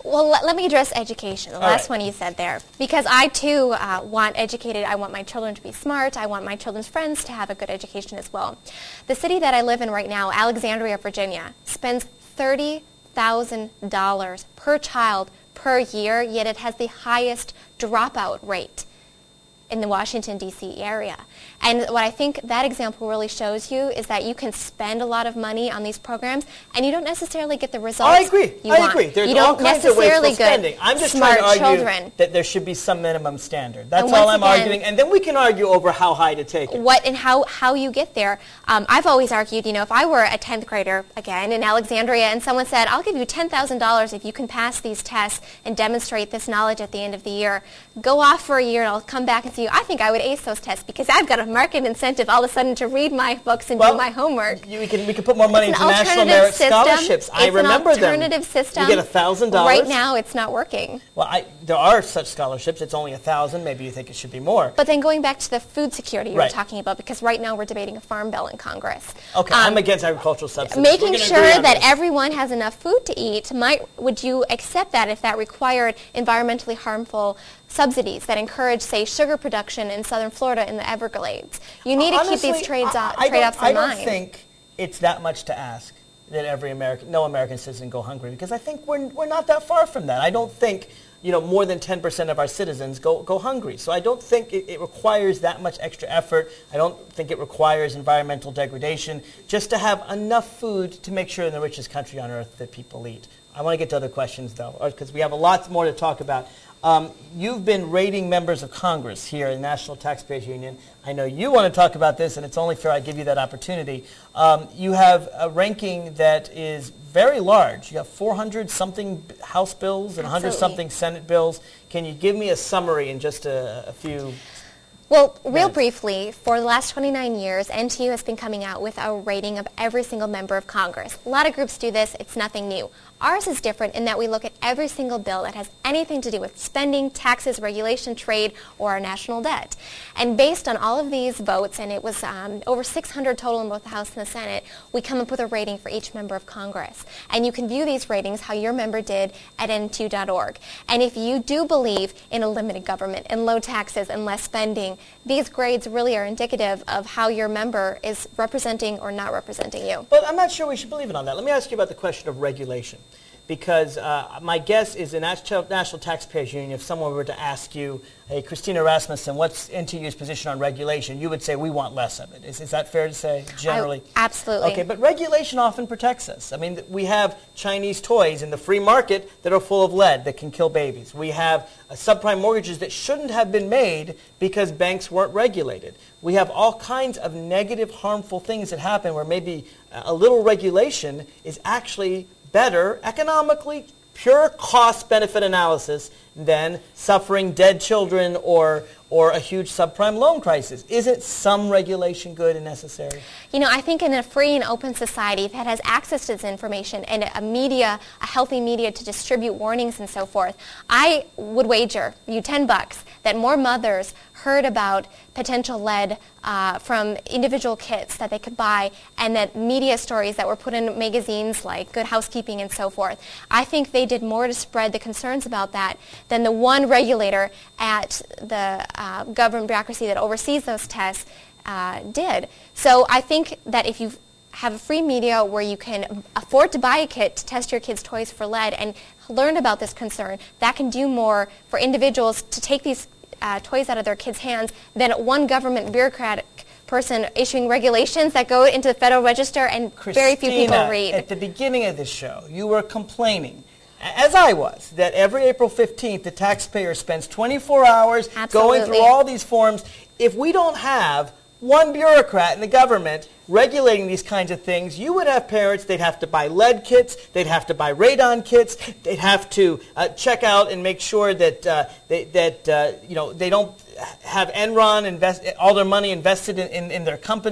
Well, let, let me address education, the All last right. one you said there. Because I, too, uh, want educated, I want my children to be smart, I want my children's friends to have a good education as well. The city that I live in right now, Alexandria, Virginia, spends thirty thousand dollars per child per year, yet it has the highest dropout rate in the Washington, D C area. And what I think that example really shows you is that you can spend a lot of money on these programs and you don't necessarily get the results I agree. you I want. agree. There's you all don't kinds of necessarily wasteful get spending. I'm just smart trying to argue children. that there should be some minimum standard. That's And all once I'm again- arguing. And then we can argue over how high to take it. What and how, how you get there. Um, I've always argued, you know, if I were a tenth grader, again, in Alexandria, and someone said, I'll give you ten thousand dollars if you can pass these tests and demonstrate this knowledge at the end of the year, go off for a year and I'll come back and see you. I think I would ace those tests because I've got a market incentive all of a sudden to read my books and Well, do my homework. You, we, can, we can put more money It's into an National alternative Merit system. Scholarships. I It's remember an them. alternative system. You get one thousand dollars. Right now, it's not working. Well, I, there are such scholarships. It's only one thousand. Maybe you think it should be more. But then going back to the food security you Right. were talking about, because right now we're debating a farm bill in Congress. Okay, Um, I'm against agricultural subsidies. We're Making gonna sure agree on that this. everyone has enough food to eat, might would you accept that if that required environmentally harmful subsidies that encourage, say, sugar production in southern Florida in the Everglades? You need to keep Honestly, these trades I- o- I don't- trade-offs in I don't mind. think it's that much to ask that every American, no American citizen go hungry, because I think we're, we're not that far from that. I don't think, you know, more than ten percent of our citizens go, go hungry. So I don't think it, it requires that much extra effort. I don't think it requires environmental degradation just to have enough food to make sure in the richest country on earth that people eat. I want to get to other questions, though, because we have a lot more to talk about. Um, you've been rating members of Congress here in the National Taxpayers Union. I know you want to talk about this, and it's only fair I give you that opportunity. Um, you have a ranking that is very large. You have four hundred something House bills and one hundred something Senate bills. Can you give me a summary in just a, a few? Well, real briefly, for the last twenty-nine years, N T U has been coming out with a rating of every single member of Congress. A lot of groups do this. It's nothing new. Ours is different in that we look at every single bill that has anything to do with spending, taxes, regulation, trade, or our national debt. And based on all of these votes, and it was um, over six hundred total in both the House and the Senate, we come up with a rating for each member of Congress. And you can view these ratings how your member did at N T U dot org. And if you do believe in a limited government and low taxes and less spending, these grades really are indicative of how your member is representing or not representing you. But I'm not sure we should believe it on that. Let me ask you about the question of regulation. Because uh, my guess is the National, National Taxpayers Union, if someone were to ask you, hey, Christina Rasmussen, what's N T U's position on regulation, you would say we want less of it. Is, is that fair to say, generally? I, absolutely. Okay, but regulation often protects us. I mean, we have Chinese toys in the free market that are full of lead that can kill babies. We have uh, subprime mortgages that shouldn't have been made because banks weren't regulated. We have all kinds of negative, harmful things that happen where maybe a little regulation is actually better economically, pure cost-benefit analysis than suffering dead children or or a huge subprime loan crisis. Isn't some regulation good and necessary? You know, I think in a free and open society that has access to this information and a media, a healthy media to distribute warnings and so forth, I would wager you ten bucks that more mothers heard about potential lead uh, from individual kits that they could buy and that media stories that were put in magazines like Good Housekeeping and so forth. I think they did more to spread the concerns about that than the one regulator at the uh, government bureaucracy that oversees those tests uh, did. So I think that if you have a free media where you can afford to buy a kit to test your kids' toys for lead and learn about this concern, that can do more for individuals to take these uh, toys out of their kids' hands than one government bureaucratic person issuing regulations that go into the Federal Register and Christina, very few people read. At the beginning of this show, you were complaining, as I was, that every April fifteenth the taxpayer spends twenty-four hours Absolutely. going through all these forms. If we don't have one bureaucrat in the government regulating these kinds of things, you would have parents, they'd have to buy lead kits, they'd have to buy radon kits, they'd have to uh, check out and make sure that, uh, they, that uh, you know, they don't have Enron invest all their money invested in, in, in their company.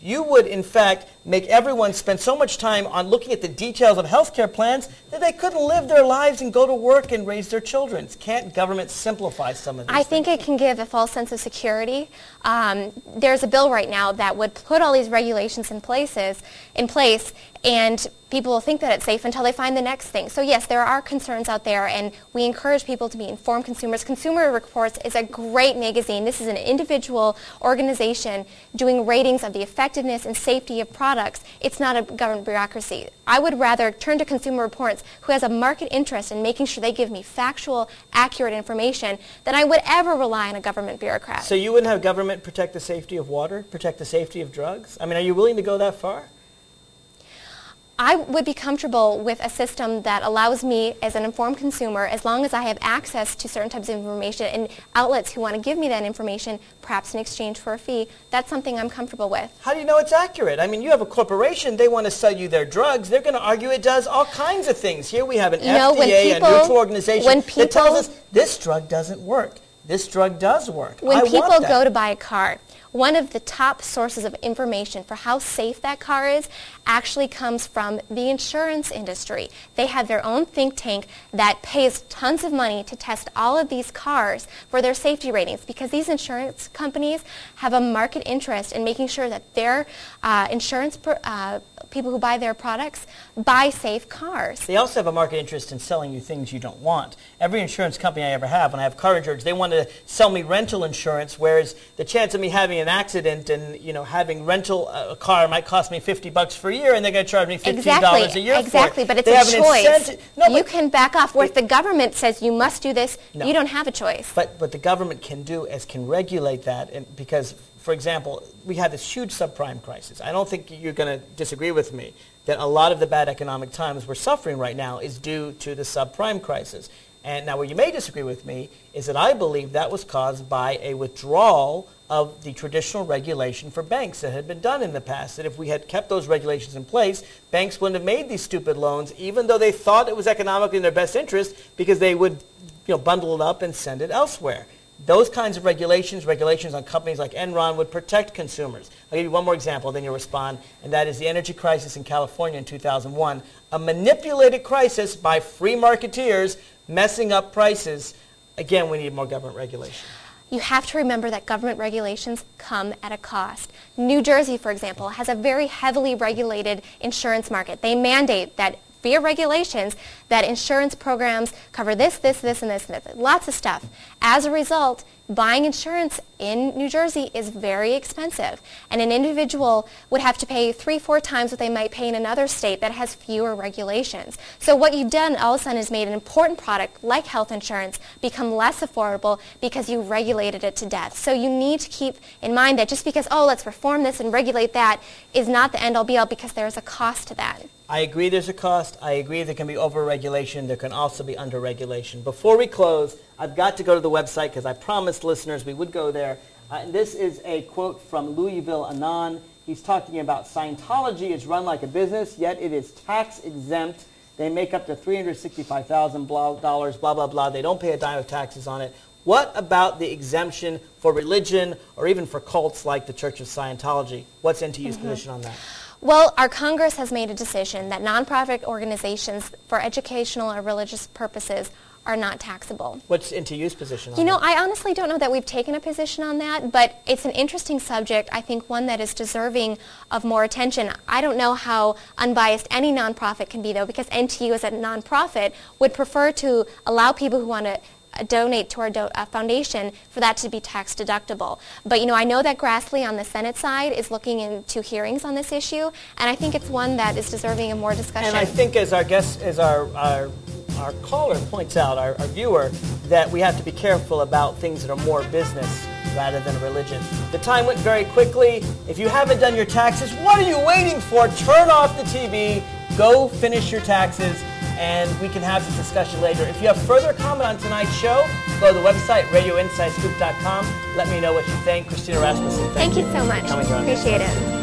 you would, in fact, make everyone spend so much time on looking at the details of health care plans that they couldn't live their lives and go to work and raise their children. Can't government simplify some of these I things? think it can give a false sense of security. Um, there's a bill right now that would put all these regulations in places, in place, and people will think that it's safe until they find the next thing. So yes, there are concerns out there, and we encourage people to be informed consumers. Consumer Reports is a great magazine. This is an individual organization doing ratings of the effectiveness and safety of products. It's not a government bureaucracy. I would rather turn to Consumer Reports, who has a market interest in making sure they give me factual, accurate information, than I would ever rely on a government bureaucrat. So you wouldn't have government protect the safety of water, protect the safety of drugs? I mean, are you willing to go that far? I would be comfortable with a system that allows me as an informed consumer, as long as I have access to certain types of information and outlets who want to give me that information, perhaps in exchange for a fee. That's something I'm comfortable with. How do you know it's accurate? I mean, you have a corporation, they want to sell you their drugs. They're going to argue it does all kinds of things. Here we have an You know, F D A, when people- a neutral organization when people- that tells us this drug doesn't work. This drug does work. When I people want that. go to buy a car, one of the top sources of information for how safe that car is actually comes from the insurance industry. They have their own think tank that pays tons of money to test all of these cars for their safety ratings, because these insurance companies have a market interest in making sure that their uh, insurance per, uh, people who buy their products buy safe cars. They also have a market interest in selling you things you don't want. Every insurance company I ever have, when I have car insurance, they want to sell me rental insurance, whereas the chance of me having an accident and, you know, having rental uh, a car might cost me fifty bucks for a year, and they're going to charge me fifteen dollars exactly, a year exactly, for it. but it's They a have an choice. incentive- No, you but- can back off. Where if the government says you must do this, No. you don't have a choice. But what the government can do is can regulate that, and because, for example, we had this huge subprime crisis. I don't think you're going to disagree with me that a lot of the bad economic times we're suffering right now is due to the subprime crisis. And now where you may disagree with me is that I believe that was caused by a withdrawal of the traditional regulation for banks that had been done in the past. That if we had kept those regulations in place, banks wouldn't have made these stupid loans, even though they thought it was economically in their best interest, because they would, you know, bundle it up and send it elsewhere. Those kinds of regulations, regulations on companies like Enron, would protect consumers. I'll give you one more example, then you'll respond, and that is the energy crisis in California in two thousand one, a manipulated crisis by free marketeers messing up prices. Again, we need more government regulation. You have to remember that government regulations come at a cost. New Jersey, for example, has a very heavily regulated insurance market. They mandate that via regulations that insurance programs cover this, this, this, and this, and this. Lots of stuff. As a result, buying insurance in New Jersey is very expensive. And an individual would have to pay three, four times what they might pay in another state that has fewer regulations. So what you've done all of a sudden is made an important product like health insurance become less affordable because you regulated it to death. So you need to keep in mind that just because, oh, let's reform this and regulate that is not the end-all be-all, because there's a cost to that. I agree there's a cost. I agree there can be over-regulation. There can also be under-regulation. Before we close, I've got to go to the website because I promised listeners we would go there. Uh, and this is a quote from Louisville Anon. He's talking about Scientology is run like a business, yet it is tax exempt. They make up to three hundred sixty-five thousand dollars, blah, blah, blah. They don't pay a dime of taxes on it. What about the exemption for religion or even for cults like the Church of Scientology? What's N T U's Mm-hmm. position on that? Well, our Congress has made a decision that nonprofit organizations for educational or religious purposes are not taxable. What's N T U's position on You know, that? I honestly don't know that we've taken a position on that, but it's an interesting subject. I think one that is deserving of more attention. I don't know how unbiased any nonprofit can be, though, because N T U as a nonprofit would prefer to allow people who want to donate to our do uh, foundation for that to be tax deductible. But you know, I know that Grassley on the Senate side is looking into hearings on this issue, and I think it's one that is deserving of more discussion. And I think, as our guest, as our our, our caller points out, our, our viewer, that we have to be careful about things that are more business rather than religion. The time went very quickly. If you haven't done your taxes, what are you waiting for? Turn off the T V, go finish your taxes, and we can have this discussion later. If you have further comment on tonight's show, go to the website, radio inside scoop dot com. Let me know what you think. Christina Rasmussen, thank, Thank you so much. for coming on. Appreciate it.